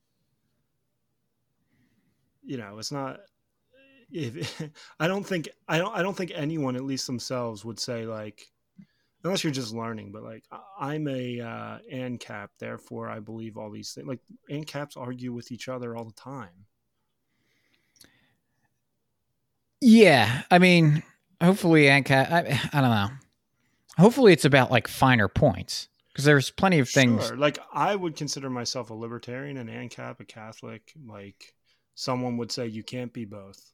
you know, it's not. I don't think anyone, at least themselves, would say like, unless you're just learning, but like, I'm a ANCAP, therefore I believe all these things. Like, ANCAPs argue with each other all the time. Yeah, I mean, hopefully ANCAP, I don't know. Hopefully it's about like finer points, because there's plenty of things. Sure. Like, I would consider myself a libertarian and ANCAP a Catholic. Like, someone would say you can't be both.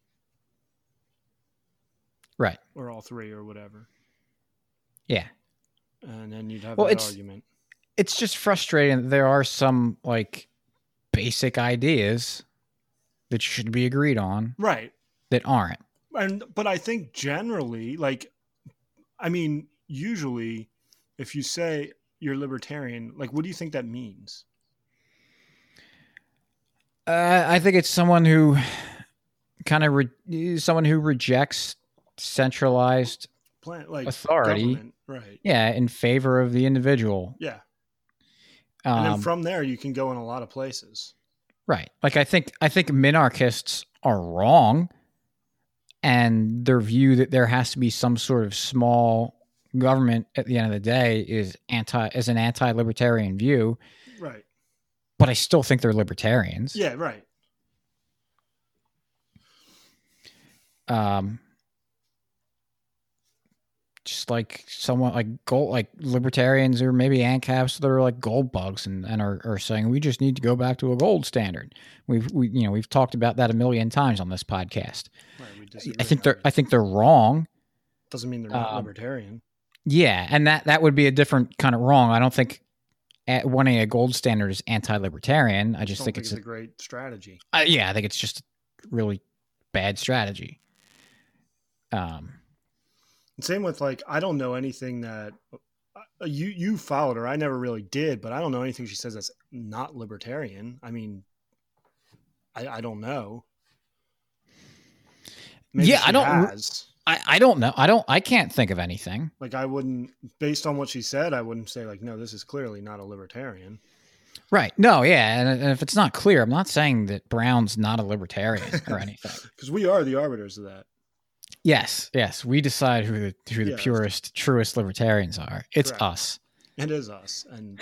Right. Or all three or whatever. Yeah. And then you'd have that argument. It's just frustrating that there are some like basic ideas that should be agreed on. Right. That aren't. But I think generally, like, I mean, usually if you say you're libertarian, like, what do you think that means? I think it's someone who kind of someone who rejects centralized authority, government. Right? Yeah, in favor of the individual. Yeah, and then from there you can go in a lot of places. Right. Like, I think minarchists are wrong, and their view that there has to be some sort of small government at the end of the day is an anti-libertarian view. Right. But I still think they're libertarians. Yeah, right. just like someone like gold, like libertarians or maybe ANCAPs that are like gold bugs and are saying we just need to go back to a gold standard. We've talked about that a million times on this podcast. Right, we disagree. I think they're wrong. Doesn't mean they're not libertarian. Yeah, and that would be a different kind of wrong. I don't think wanting a gold standard is anti-libertarian. I just think it's a great strategy. I think it's just a really bad strategy. Same with like, I don't know anything that you followed her. I never really did, but I don't know anything she says that's not libertarian. I mean, I don't know. Maybe I don't know. I can't think of anything. Like, I wouldn't, based on what she said, I wouldn't say like, no, this is clearly not a libertarian. Right. No, yeah. And if it's not clear, I'm not saying that Brown's not a libertarian or anything. Because we are the arbiters of that. Yes. We decide who the purest, truest libertarians are. It's Correct. us. It is us. And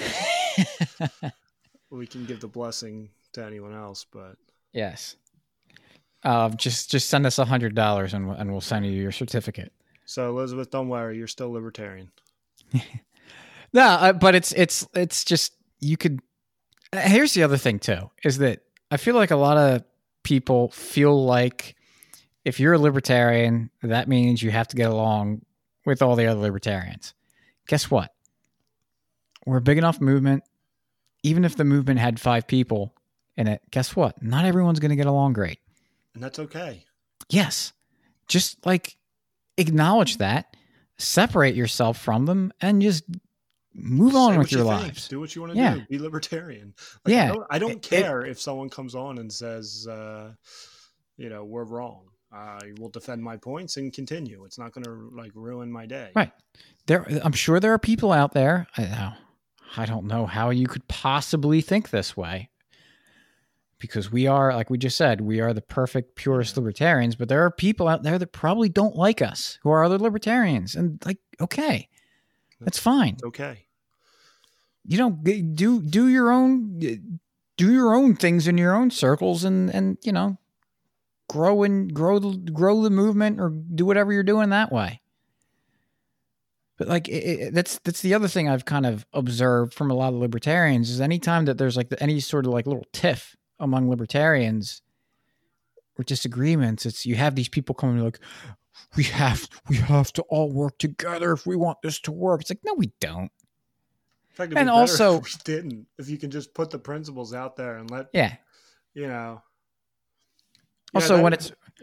we can give the blessing to anyone else, but. Yes. Just send us $100 and we'll send you your certificate. So Elizabeth, don't worry, you're still libertarian. No, but it's just, you could. Here's the other thing too, is that I feel like a lot of people feel like if you're a libertarian, that means you have to get along with all the other libertarians. Guess what? We're a big enough movement. Even if the movement had 5 people in it, guess what? Not everyone's going to get along great. And that's okay. Yes. Just like acknowledge that, separate yourself from them, and just move on with your lives. Do what you want to do. Be libertarian. Like, yeah. I don't care if someone comes on and says, we're wrong. I will defend my points and continue. It's not going to like ruin my day. Right. I'm sure there are people out there. I don't know how you could possibly think this way. Because we are, like we just said, we are the perfect, purest libertarians, but there are people out there that probably don't like us who are other libertarians. And like, okay, that's fine. It's okay. You know, do your own things in your own circles and you know, grow the movement or do whatever you're doing that way. But like, that's the other thing I've kind of observed from a lot of libertarians is anytime that there's like any sort of like little tiff among libertarians or disagreements, it's you have these people coming like, we have to all work together if we want this to work. It's like, no, we don't. In fact, and also, if we didn't, if you can just put the principles out there and let, you know. Also, when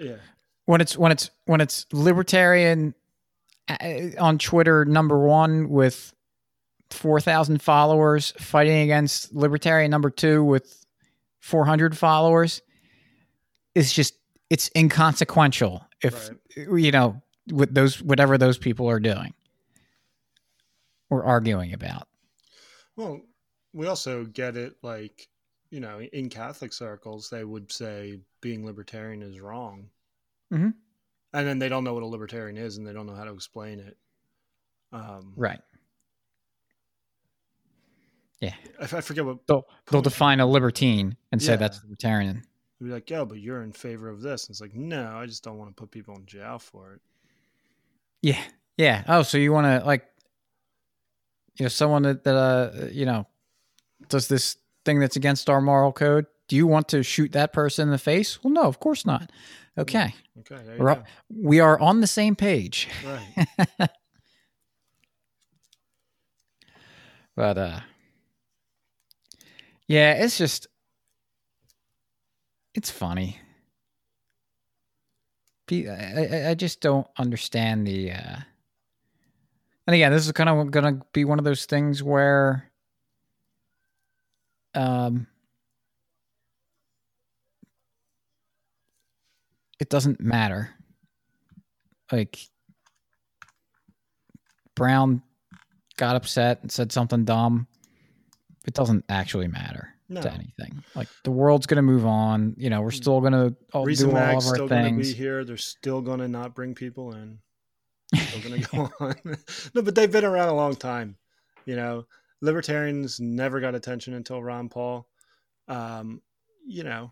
it's libertarian on Twitter #1 with 4,000 followers fighting against libertarian #2 with 400 followers, it's inconsequential if you know with those whatever those people are doing or arguing about. Well, we also get it, like, you know, in Catholic circles they would say being libertarian is wrong. Mm-hmm. And then they don't know what a libertarian is and they don't know how to explain it. Right. Yeah. I forget what they'll define a libertine and say that's libertarian. They'll be like, yeah, but you're in favor of this. And it's like, no, I just don't want to put people in jail for it. Yeah. Yeah. Oh, so you want to, like, you know, someone that you know, does this thing that's against our moral code. Do you want to shoot that person in the face? Well, no, of course not. Okay. Okay. We are on the same page. Right. But, yeah, it's just, it's funny. I just don't understand the, and again, this is kind of going to be one of those things where, it doesn't matter. Like, Brown got upset and said something dumb. It doesn't actually matter to anything. Like, the world's going to move on. You know, we're still going to do all of our things. Still going to be here. They're still going to not bring people in. Still going to go on. No, but they've been around a long time. You know, libertarians never got attention until Ron Paul. You know,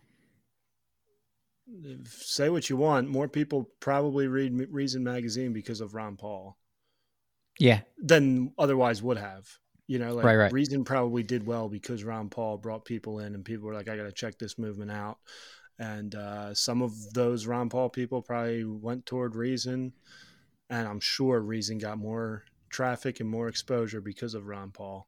say what you want. More people probably read Reason magazine because of Ron Paul. Yeah. than otherwise would have. You know, like Right. Reason probably did well because Ron Paul brought people in, and people were like, I got to check this movement out. And some of those Ron Paul people probably went toward Reason, and I'm sure Reason got more traffic and more exposure because of Ron Paul.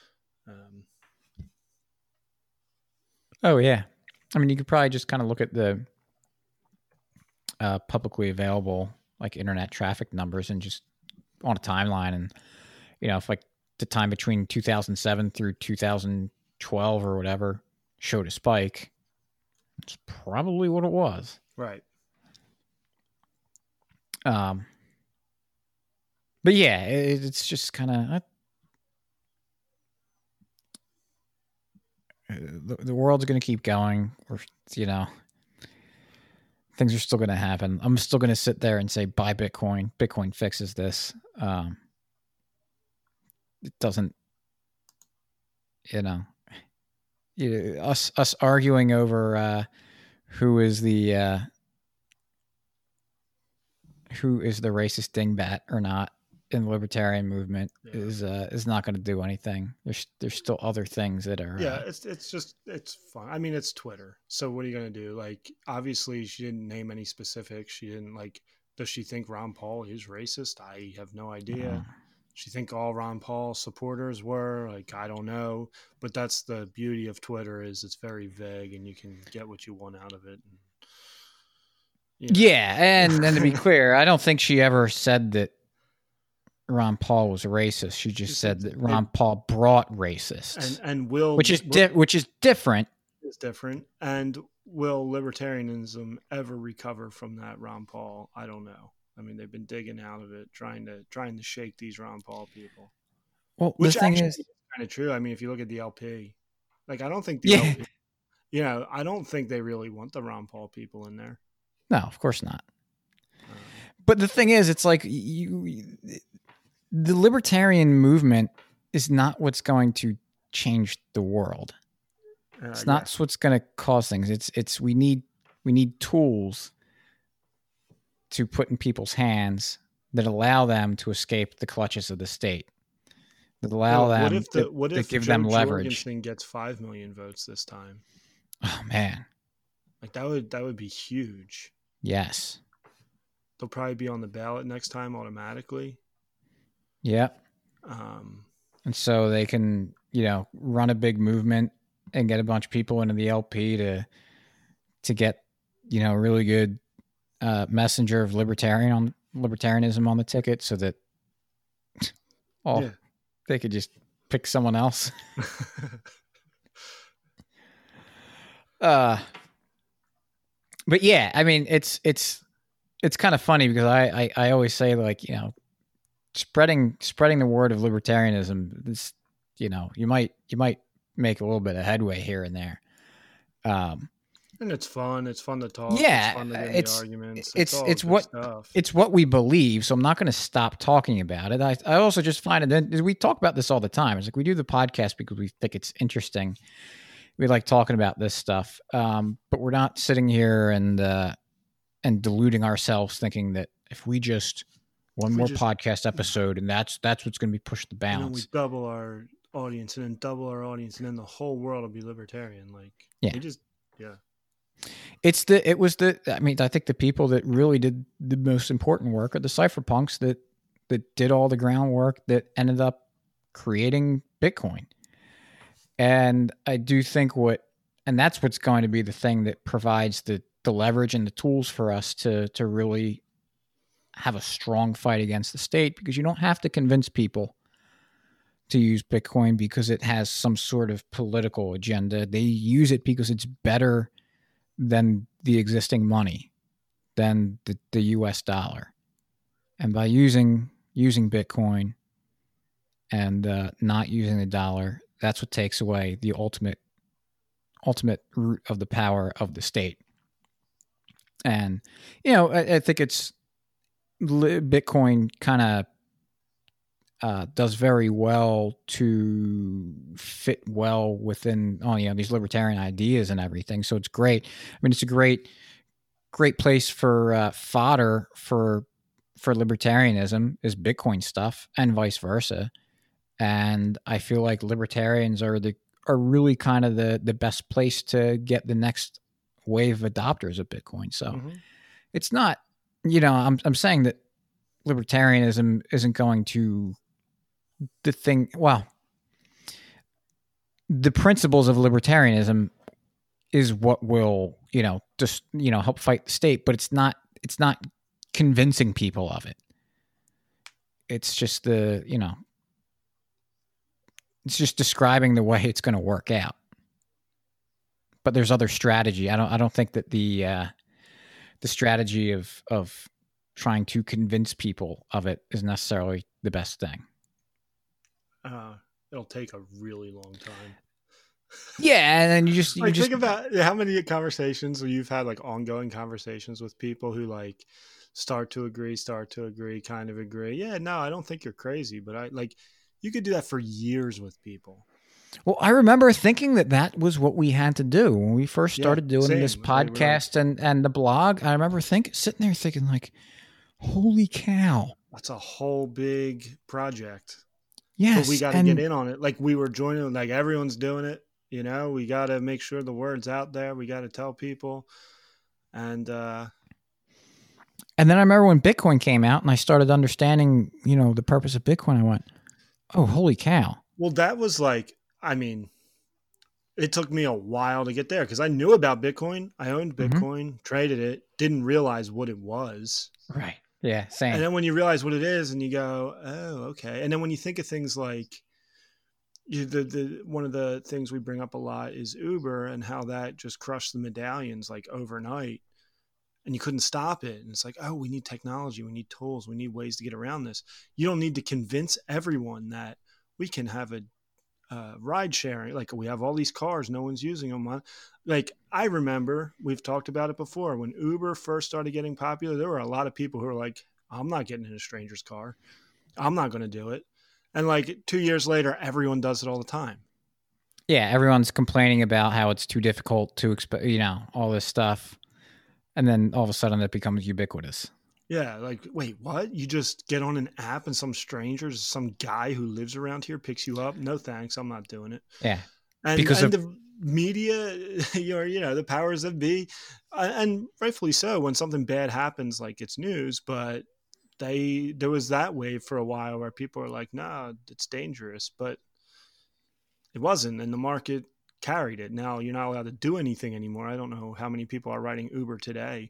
Oh yeah. I mean, you could probably just kind of look at the publicly available like internet traffic numbers and just on a timeline, and if like the time between 2007 through 2012 or whatever showed a spike, it's probably what it was. Right. But yeah, it's just kind of the world's going to keep going, or things are still going to happen. I'm still going to sit there and say buy Bitcoin. Bitcoin fixes this. It doesn't, us arguing over who is the racist dingbat or not in the libertarian movement is not going to do anything. There's still other things that are. It's fun. I mean, it's Twitter. So what are you going to do? Like, obviously, she didn't name any specifics. She didn't Does she think Ron Paul is racist? I have no idea. She think all Ron Paul supporters were I don't know, but that's the beauty of Twitter is it's very vague and you can get what you want out of it. Yeah, and to be clear, I don't think she ever said that Ron Paul was racist. She just said that Ron Paul brought racists, and which is different. It's different. And will libertarianism ever recover from that Ron Paul? I don't know. I mean, they've been digging out of it, trying to shake these Ron Paul people. Well, which the thing is kind of true. I mean, if you look at the LP, I don't think the LP, I don't think they really want the Ron Paul people in there. No, of course not. But the thing is, it's like the libertarian movement is not what's going to change the world. It's not what's going to cause things. It's we need tools to put in people's hands that allow them to escape the clutches of the state. That allow them to give them leverage. Jorgensen gets 5 million votes this time. Oh man. That would be huge. Yes. They'll probably be on the ballot next time automatically. Yep. And so they can, run a big movement and get a bunch of people into the LP to get, a really good messenger of libertarianism on the ticket, so that they could just pick someone else. But yeah, I mean, it's kind of funny because I always say spreading the word of libertarianism. This, you might make a little bit of headway here and there. And it's fun. It's fun to talk. Yeah, it's fun to get the arguments. It's what we believe. So I'm not going to stop talking about it. I also just find it. We talk about this all the time. It's we do the podcast because we think it's interesting. We like talking about this stuff, but we're not sitting here and deluding ourselves thinking that if we just more podcast episode and that's what's going to be pushed the bounds. And then we double our audience and then double our audience and then the whole world will be libertarian. I think the people that really did the most important work are the cypherpunks that did all the groundwork that ended up creating Bitcoin. And I do think that's what's going to be the thing that provides the leverage and the tools for us to really have a strong fight against the state, because you don't have to convince people to use Bitcoin because it has some sort of political agenda. They use it because it's better than the existing money, than the US dollar. And by using Bitcoin and not using the dollar, that's what takes away the ultimate root of the power of the state. And, I think it's Bitcoin kind of does very well to fit well within, these libertarian ideas and everything. So it's great. I mean, it's a great place for fodder for for libertarianism is Bitcoin stuff and vice versa. And I feel like libertarians are really kind of the best place to get the next wave of adopters of Bitcoin. So it's not, I'm saying that libertarianism isn't going to the principles of libertarianism is what will, just, help fight the state, but it's not convincing people of it. It's just it's just describing the way it's going to work out. But there's other strategy. I don't think that the strategy of trying to convince people of it is necessarily the best thing. It'll take a really long time. Yeah, and then you just think about how many conversations you've had, like ongoing conversations with people who like start to agree, kind of agree. Yeah, no, I don't think you're crazy, but you could do that for years with people. Well, I remember thinking that was what we had to do when we first started doing this podcast and the blog. I remember sitting there thinking like, holy cow. That's a whole big project. Yes. But we got to get in on it. Like we were joining, like everyone's doing it. We got to make sure the word's out there. We got to tell people. And then I remember when Bitcoin came out and I started understanding, the purpose of Bitcoin, I went, oh, holy cow. Well, that was it took me a while to get there because I knew about Bitcoin. I owned Bitcoin, traded it, didn't realize what it was. Right. Yeah, same. And then when you realize what it is and you go, oh, okay. And then when you think of things like one of the things we bring up a lot is Uber and how that just crushed the medallions like overnight and you couldn't stop it. And it's like, oh, we need technology. We need tools. We need ways to get around this. You don't need to convince everyone that we can have a ride sharing. Like we have all these cars, no one's using them. Like I remember we've talked about it before when Uber first started getting popular, there were a lot of people who were like, I'm not getting in a stranger's car. I'm not going to do it. And like 2 years later, everyone does it all the time. Yeah. Everyone's complaining about how it's too difficult to all this stuff. And then all of a sudden it becomes ubiquitous. Yeah, like, wait, what? You just get on an app and some guy who lives around here picks you up? No, thanks. I'm not doing it. Yeah. And the media, the powers that be, and rightfully so, when something bad happens, like it's news, but there was that wave for a while where people are like, nah, it's dangerous, but it wasn't. And the market carried it. Now you're not allowed to do anything anymore. I don't know how many people are riding Uber today.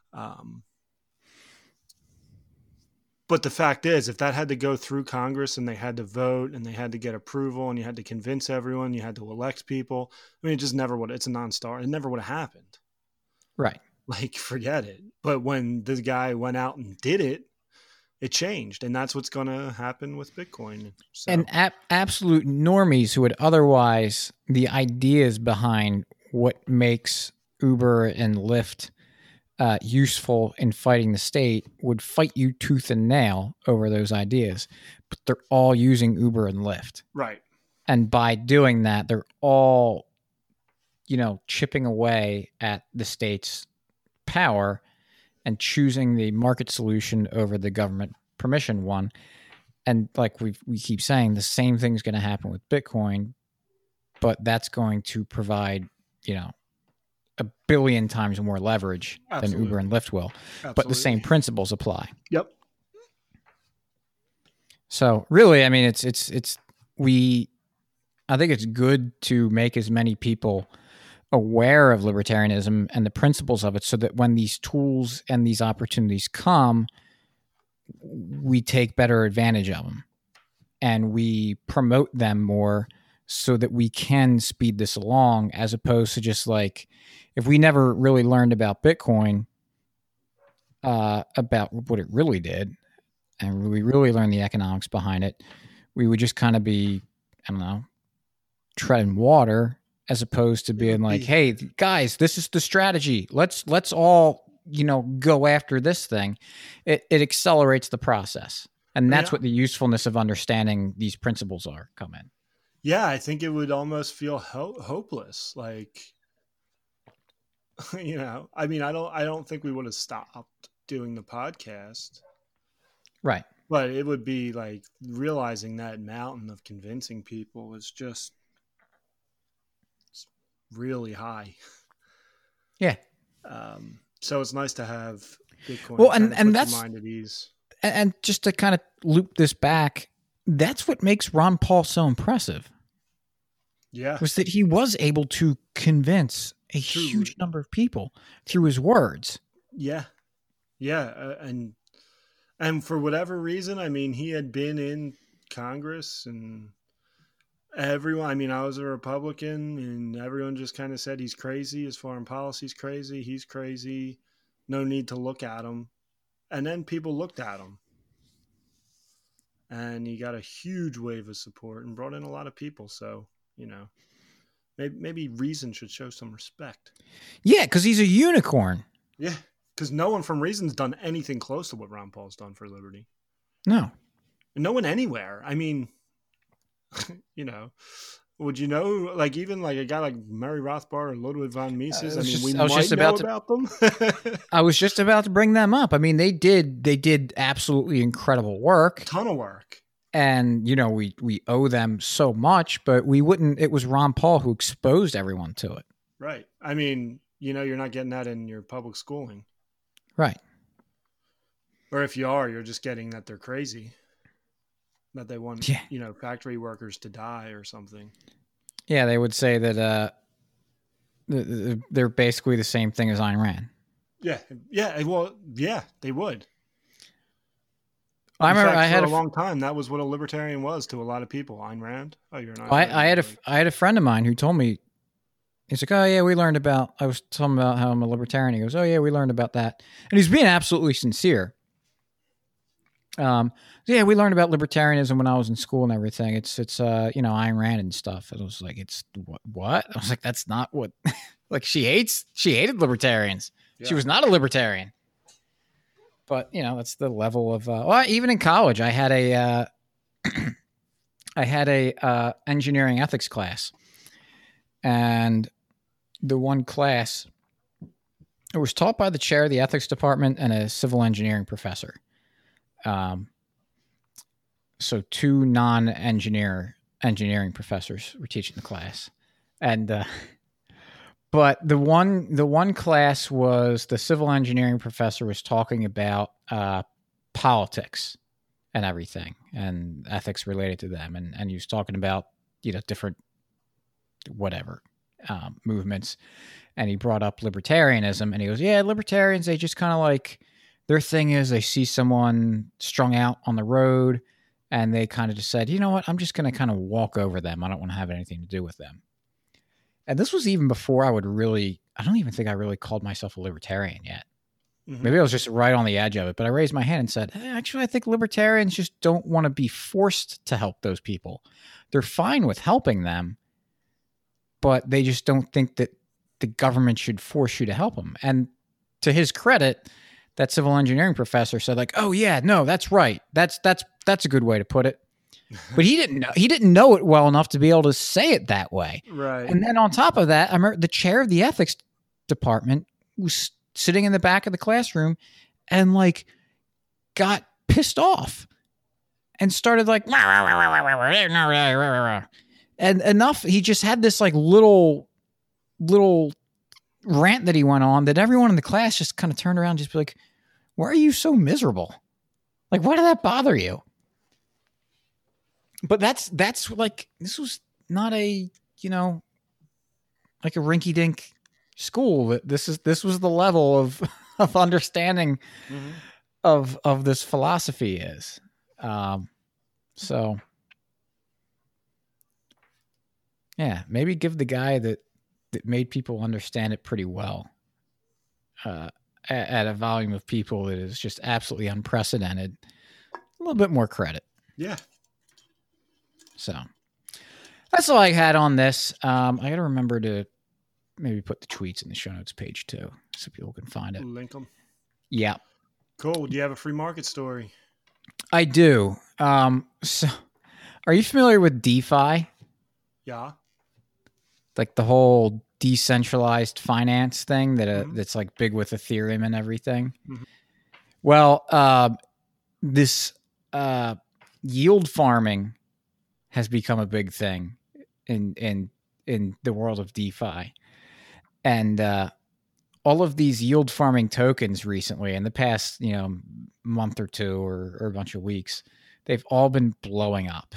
But the fact is, if that had to go through Congress and they had to vote and they had to get approval and you had to convince everyone, you had to elect people. I mean, it just never would. It's a non-starter. It never would have happened. Right. Like, forget it. But when this guy went out and did it, it changed. And that's what's going to happen with Bitcoin. So. And absolute normies who would otherwise, the ideas behind what makes Uber and Lyft useful in fighting the state would fight you tooth and nail over those ideas, but they're all using Uber and Lyft. Right. And by doing that, they're all, chipping away at the state's power and choosing the market solution over the government permission one. And like we keep saying, the same thing's going to happen with Bitcoin, but that's going to provide, 1 billion times more leverage than Uber and Lyft will. Absolutely. But the same principles apply. Yep. So really, I mean, I think it's good to make as many people aware of libertarianism and the principles of it so that when these tools and these opportunities come, we take better advantage of them and we promote them more so that we can speed this along, as opposed to just like, if we never really learned about Bitcoin, about what it really did, and we really learned the economics behind it, we would just kind of be, I don't know, treading water, as opposed to being like, hey, guys, this is the strategy. Let's all, go after this thing. It accelerates the process. And that's what the usefulness of understanding these principles come in. Yeah, I think it would almost feel hopeless. Like, I mean, I don't think we would have stopped doing the podcast Right. But it would be like realizing that mountain of convincing people is just really high. Yeah. So it's nice to have Bitcoin Well, kind of and put your that's mind at ease. and just to kind of loop this back, that's what makes Ron Paul so impressive. Yeah. Was that he was able to convince a huge number of people through his words. Yeah. Yeah. And for whatever reason, I mean, he had been in Congress and everyone, I mean, I was a Republican and everyone just kind of said he's crazy. His foreign policy's crazy. He's crazy. No need to look at him. And then people looked at him. And he got a huge wave of support and brought in a lot of people. So, maybe Reason should show some respect. Yeah, because he's a unicorn. Yeah, because no one from Reason's done anything close to what Ron Paul's done for Liberty. No. No one anywhere. I mean, would you know, like even like a guy like Murray Rothbard or Ludwig von Mises? We might know about them. I was just about to bring them up. I mean, they did absolutely incredible work. Ton of work. And, we owe them so much, but we wouldn't. It was Ron Paul who exposed everyone to it. Right. I mean, you're not getting that in your public schooling. Right. Or if you are, you're just getting that they're crazy. That they want, factory workers to die or something. Yeah, they would say that they're basically the same thing as Ayn Rand. Yeah. Yeah. Well, yeah, they would. I remember for a long time that was what a libertarian was to a lot of people. Ayn Rand. Oh, you're not. I had a friend of mine who told me, he's like, oh yeah, we learned about. I was talking about how I'm a libertarian. He goes, oh yeah, we learned about that, and he's being absolutely sincere. Yeah, we learned about libertarianism when I was in school and everything. It's Ayn Rand and stuff. And I was like, it's what? I was like, that's not what. Like she hated libertarians. Yeah. She was not a libertarian. But that's the level of. Even in college, I had a engineering ethics class, and the one class it was taught by the chair of the ethics department and a civil engineering professor. So two non-engineering professors were teaching the class, and but the one class was the civil engineering professor was talking about politics and everything and ethics related to them, and he was talking about different whatever movements, and he brought up libertarianism, and he goes, yeah, libertarians, they just kind of like. Their thing is they see someone strung out on the road and they kind of just said, you know what, I'm just going to kind of walk over them. I don't want to have anything to do with them. And this was even before I don't even think I really called myself a libertarian yet. Mm-hmm. Maybe I was just right on the edge of it, but I raised my hand and said, hey, actually, I think libertarians just don't want to be forced to help those people. They're fine with helping them, but they just don't think that the government should force you to help them. And to his credit, that civil engineering professor said like, oh yeah, no, that's right. That's a good way to put it. But he didn't know it well enough to be able to say it that way. Right. And then on top of that, I remember the chair of the ethics department was sitting in the back of the classroom and like got pissed off and started like, and enough. He just had this like little rant that he went on that everyone in the class just kind of turned around and just be like, why are you so miserable? Like, why did that bother you? But that's like, this was not a, like a rinky dink school. This was the level of understanding of this philosophy is. So yeah, maybe give the guy that made people understand it pretty well at a volume of people that is just absolutely unprecedented, a little bit more credit. Yeah. So that's all I had on this. I got to remember to maybe put the tweets in the show notes page too, so people can find it. Link them. Yeah. Cool. Do you have a free market story? I do. So are you familiar with DeFi? Yeah. Like the whole decentralized finance thing that that's like big with Ethereum and everything. Mm-hmm. Well, this yield farming has become a big thing in the world of DeFi, and all of these yield farming tokens recently, in the past month or two or a bunch of weeks, they've all been blowing up,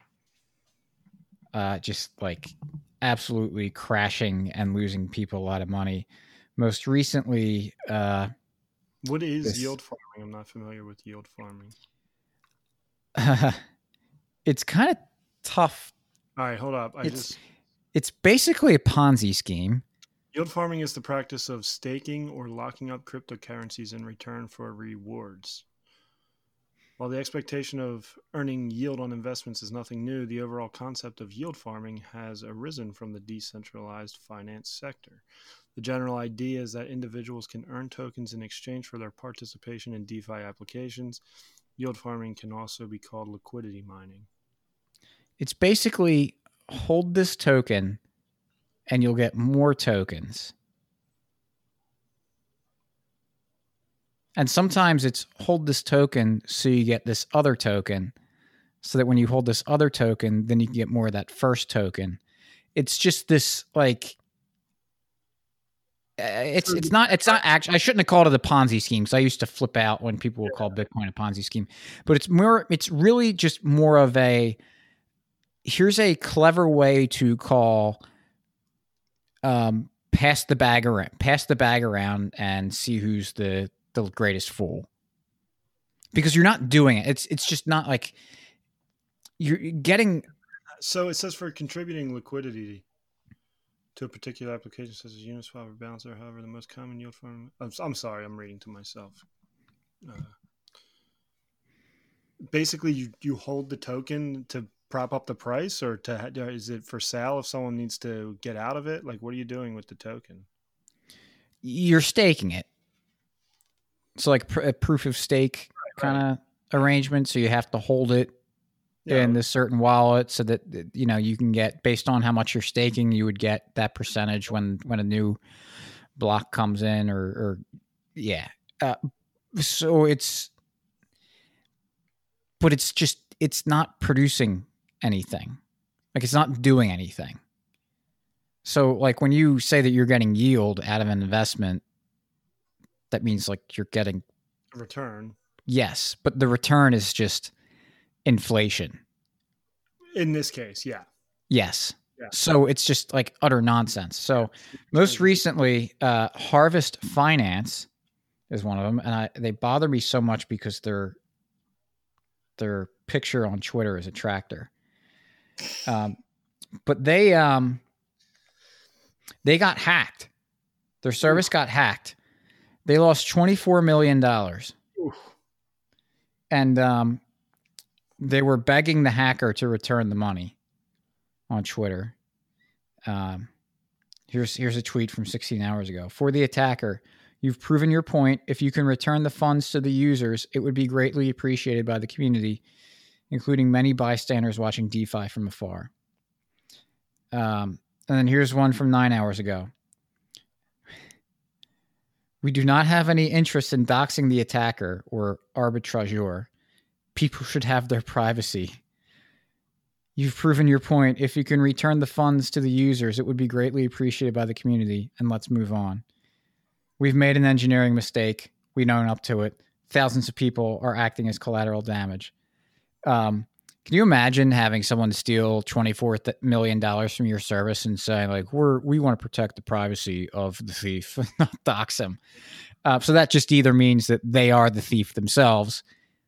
just like absolutely crashing and losing people a lot of money. Most recently, what is yield farming? I'm not familiar with yield farming. It's kind of tough. All right, hold up. It's basically a Ponzi scheme. Yield farming is the practice of staking or locking up cryptocurrencies in return for rewards. While the expectation of earning yield on investments is nothing new, the overall concept of yield farming has arisen from the decentralized finance sector. The general idea is that individuals can earn tokens in exchange for their participation in DeFi applications. Yield farming can also be called liquidity mining. It's basically hold this token and you'll get more tokens. And sometimes it's hold this token so you get this other token, so that when you hold this other token, then you can get more of that first token. It's just this like it's not actually, I shouldn't have called it a Ponzi scheme, because I used to flip out when people would call Bitcoin a Ponzi scheme. But it's really just more of a, here's a clever way to call pass the bag around and see who's the greatest fool. Because you're not doing it. It's just not like you're getting. So it says for contributing liquidity to a particular application such as Uniswap or Balancer, however, the most common yield farm. I'm sorry, I'm reading to myself. Basically, you hold the token to prop up the price, or is it for sale if someone needs to get out of it? Like, what are you doing with the token? You're staking it. So like a proof of stake kind of arrangement. So you have to hold it in this certain wallet so that, you can get, based on how much you're staking, you would get that percentage when a new block comes in so it's not producing anything. Like, it's not doing anything. So like when you say that you're getting yield out of an investment, that means like you're getting a return. Yes, but the return is just inflation. In this case, yeah. Yes. Yeah. So it's just like utter nonsense. So most recently, Harvest Finance is one of them, and they bother me so much because their picture on Twitter is a tractor. But they got hacked. Their service got hacked. They lost $24 million. Oof. And they were begging the hacker to return the money on Twitter. Here's a tweet from 16 hours ago. For the attacker, you've proven your point. If you can return the funds to the users, it would be greatly appreciated by the community, including many bystanders watching DeFi from afar. And then here's one from 9 hours ago. We do not have any interest in doxing the attacker or arbitrageur. People should have their privacy. You've proven your point. If you can return the funds to the users, it would be greatly appreciated by the community, and let's move on. We've made an engineering mistake. We own up to it. Thousands of people are acting as collateral damage. Can you imagine having someone steal $24 million from your service and saying, like, we want to protect the privacy of the thief, not dox him? So that just either means that they are the thief themselves,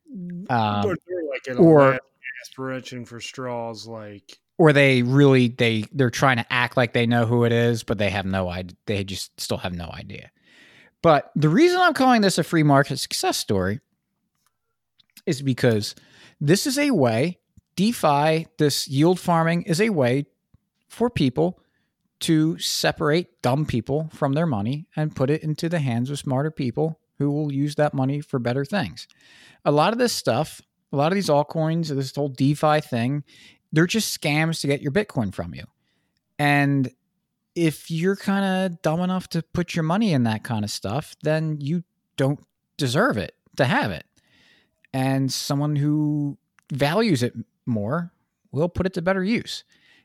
or aspiration for straws, or they're trying to act like they know who it is, but they have no idea. They just still have no idea. But the reason I'm calling this a free market success story is because this is a way. DeFi, this yield farming, is a way for people to separate dumb people from their money and put it into the hands of smarter people who will use that money for better things. A lot of this stuff, a lot of these altcoins, this whole DeFi thing, they're just scams to get your Bitcoin from you. And if you're kind of dumb enough to put your money in that kind of stuff, then you don't deserve it to have it. and someone who values it more will put it to better use.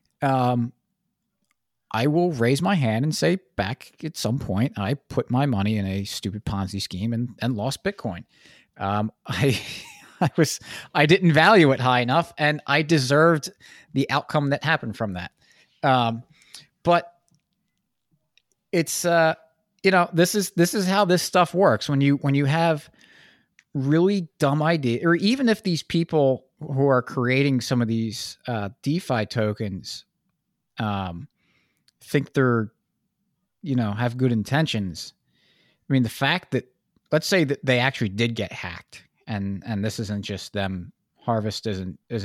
I will raise my hand and say back at some point, I put my money in a stupid Ponzi scheme and lost Bitcoin. I didn't value it high enough, and I deserved the outcome that happened from that. But it's, this is how this stuff works. When you have really dumb idea, or even if these people who are creating some of these DeFi tokens think they're, have good intentions. I mean, the fact that, let's say that they actually did get hacked, and this isn't just them. Harvest isn't it's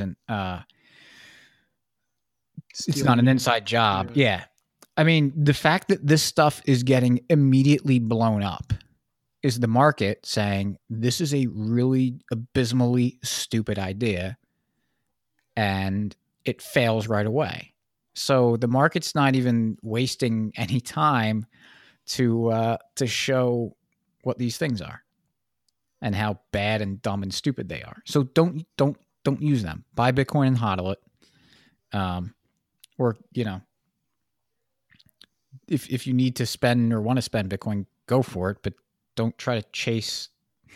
not an inside job. Yeah. I mean, the fact that this stuff is getting immediately blown up is the market saying this is a really abysmally stupid idea, and it fails right away. So the market's not even wasting any time to show what these things are and how bad and dumb and stupid they are. So don't use them. Buy Bitcoin and hodl it. Or, if you need to spend or want to spend Bitcoin, go for it, but don't try to chase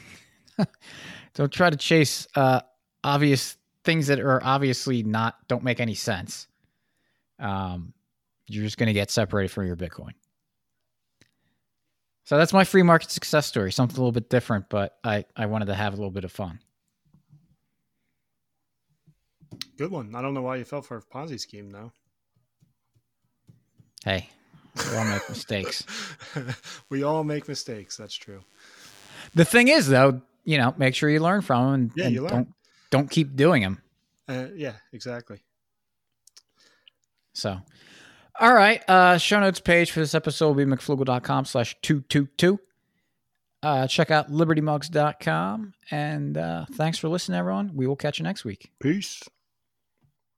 obvious things that are obviously don't make any sense. You're just going to get separated from your Bitcoin. So that's my free market success story. Something a little bit different, but I wanted to have a little bit of fun. Good one. I don't know why you fell for a Ponzi scheme, though. Hey, we all make mistakes. We all make mistakes. That's true. The thing is, though, make sure you learn from them and you learn. Don't keep doing them. Yeah, exactly. So, all right. Show notes page for this episode will be mcflugel.com/222. Check out libertymugs.com. And thanks for listening, everyone. We will catch you next week. Peace.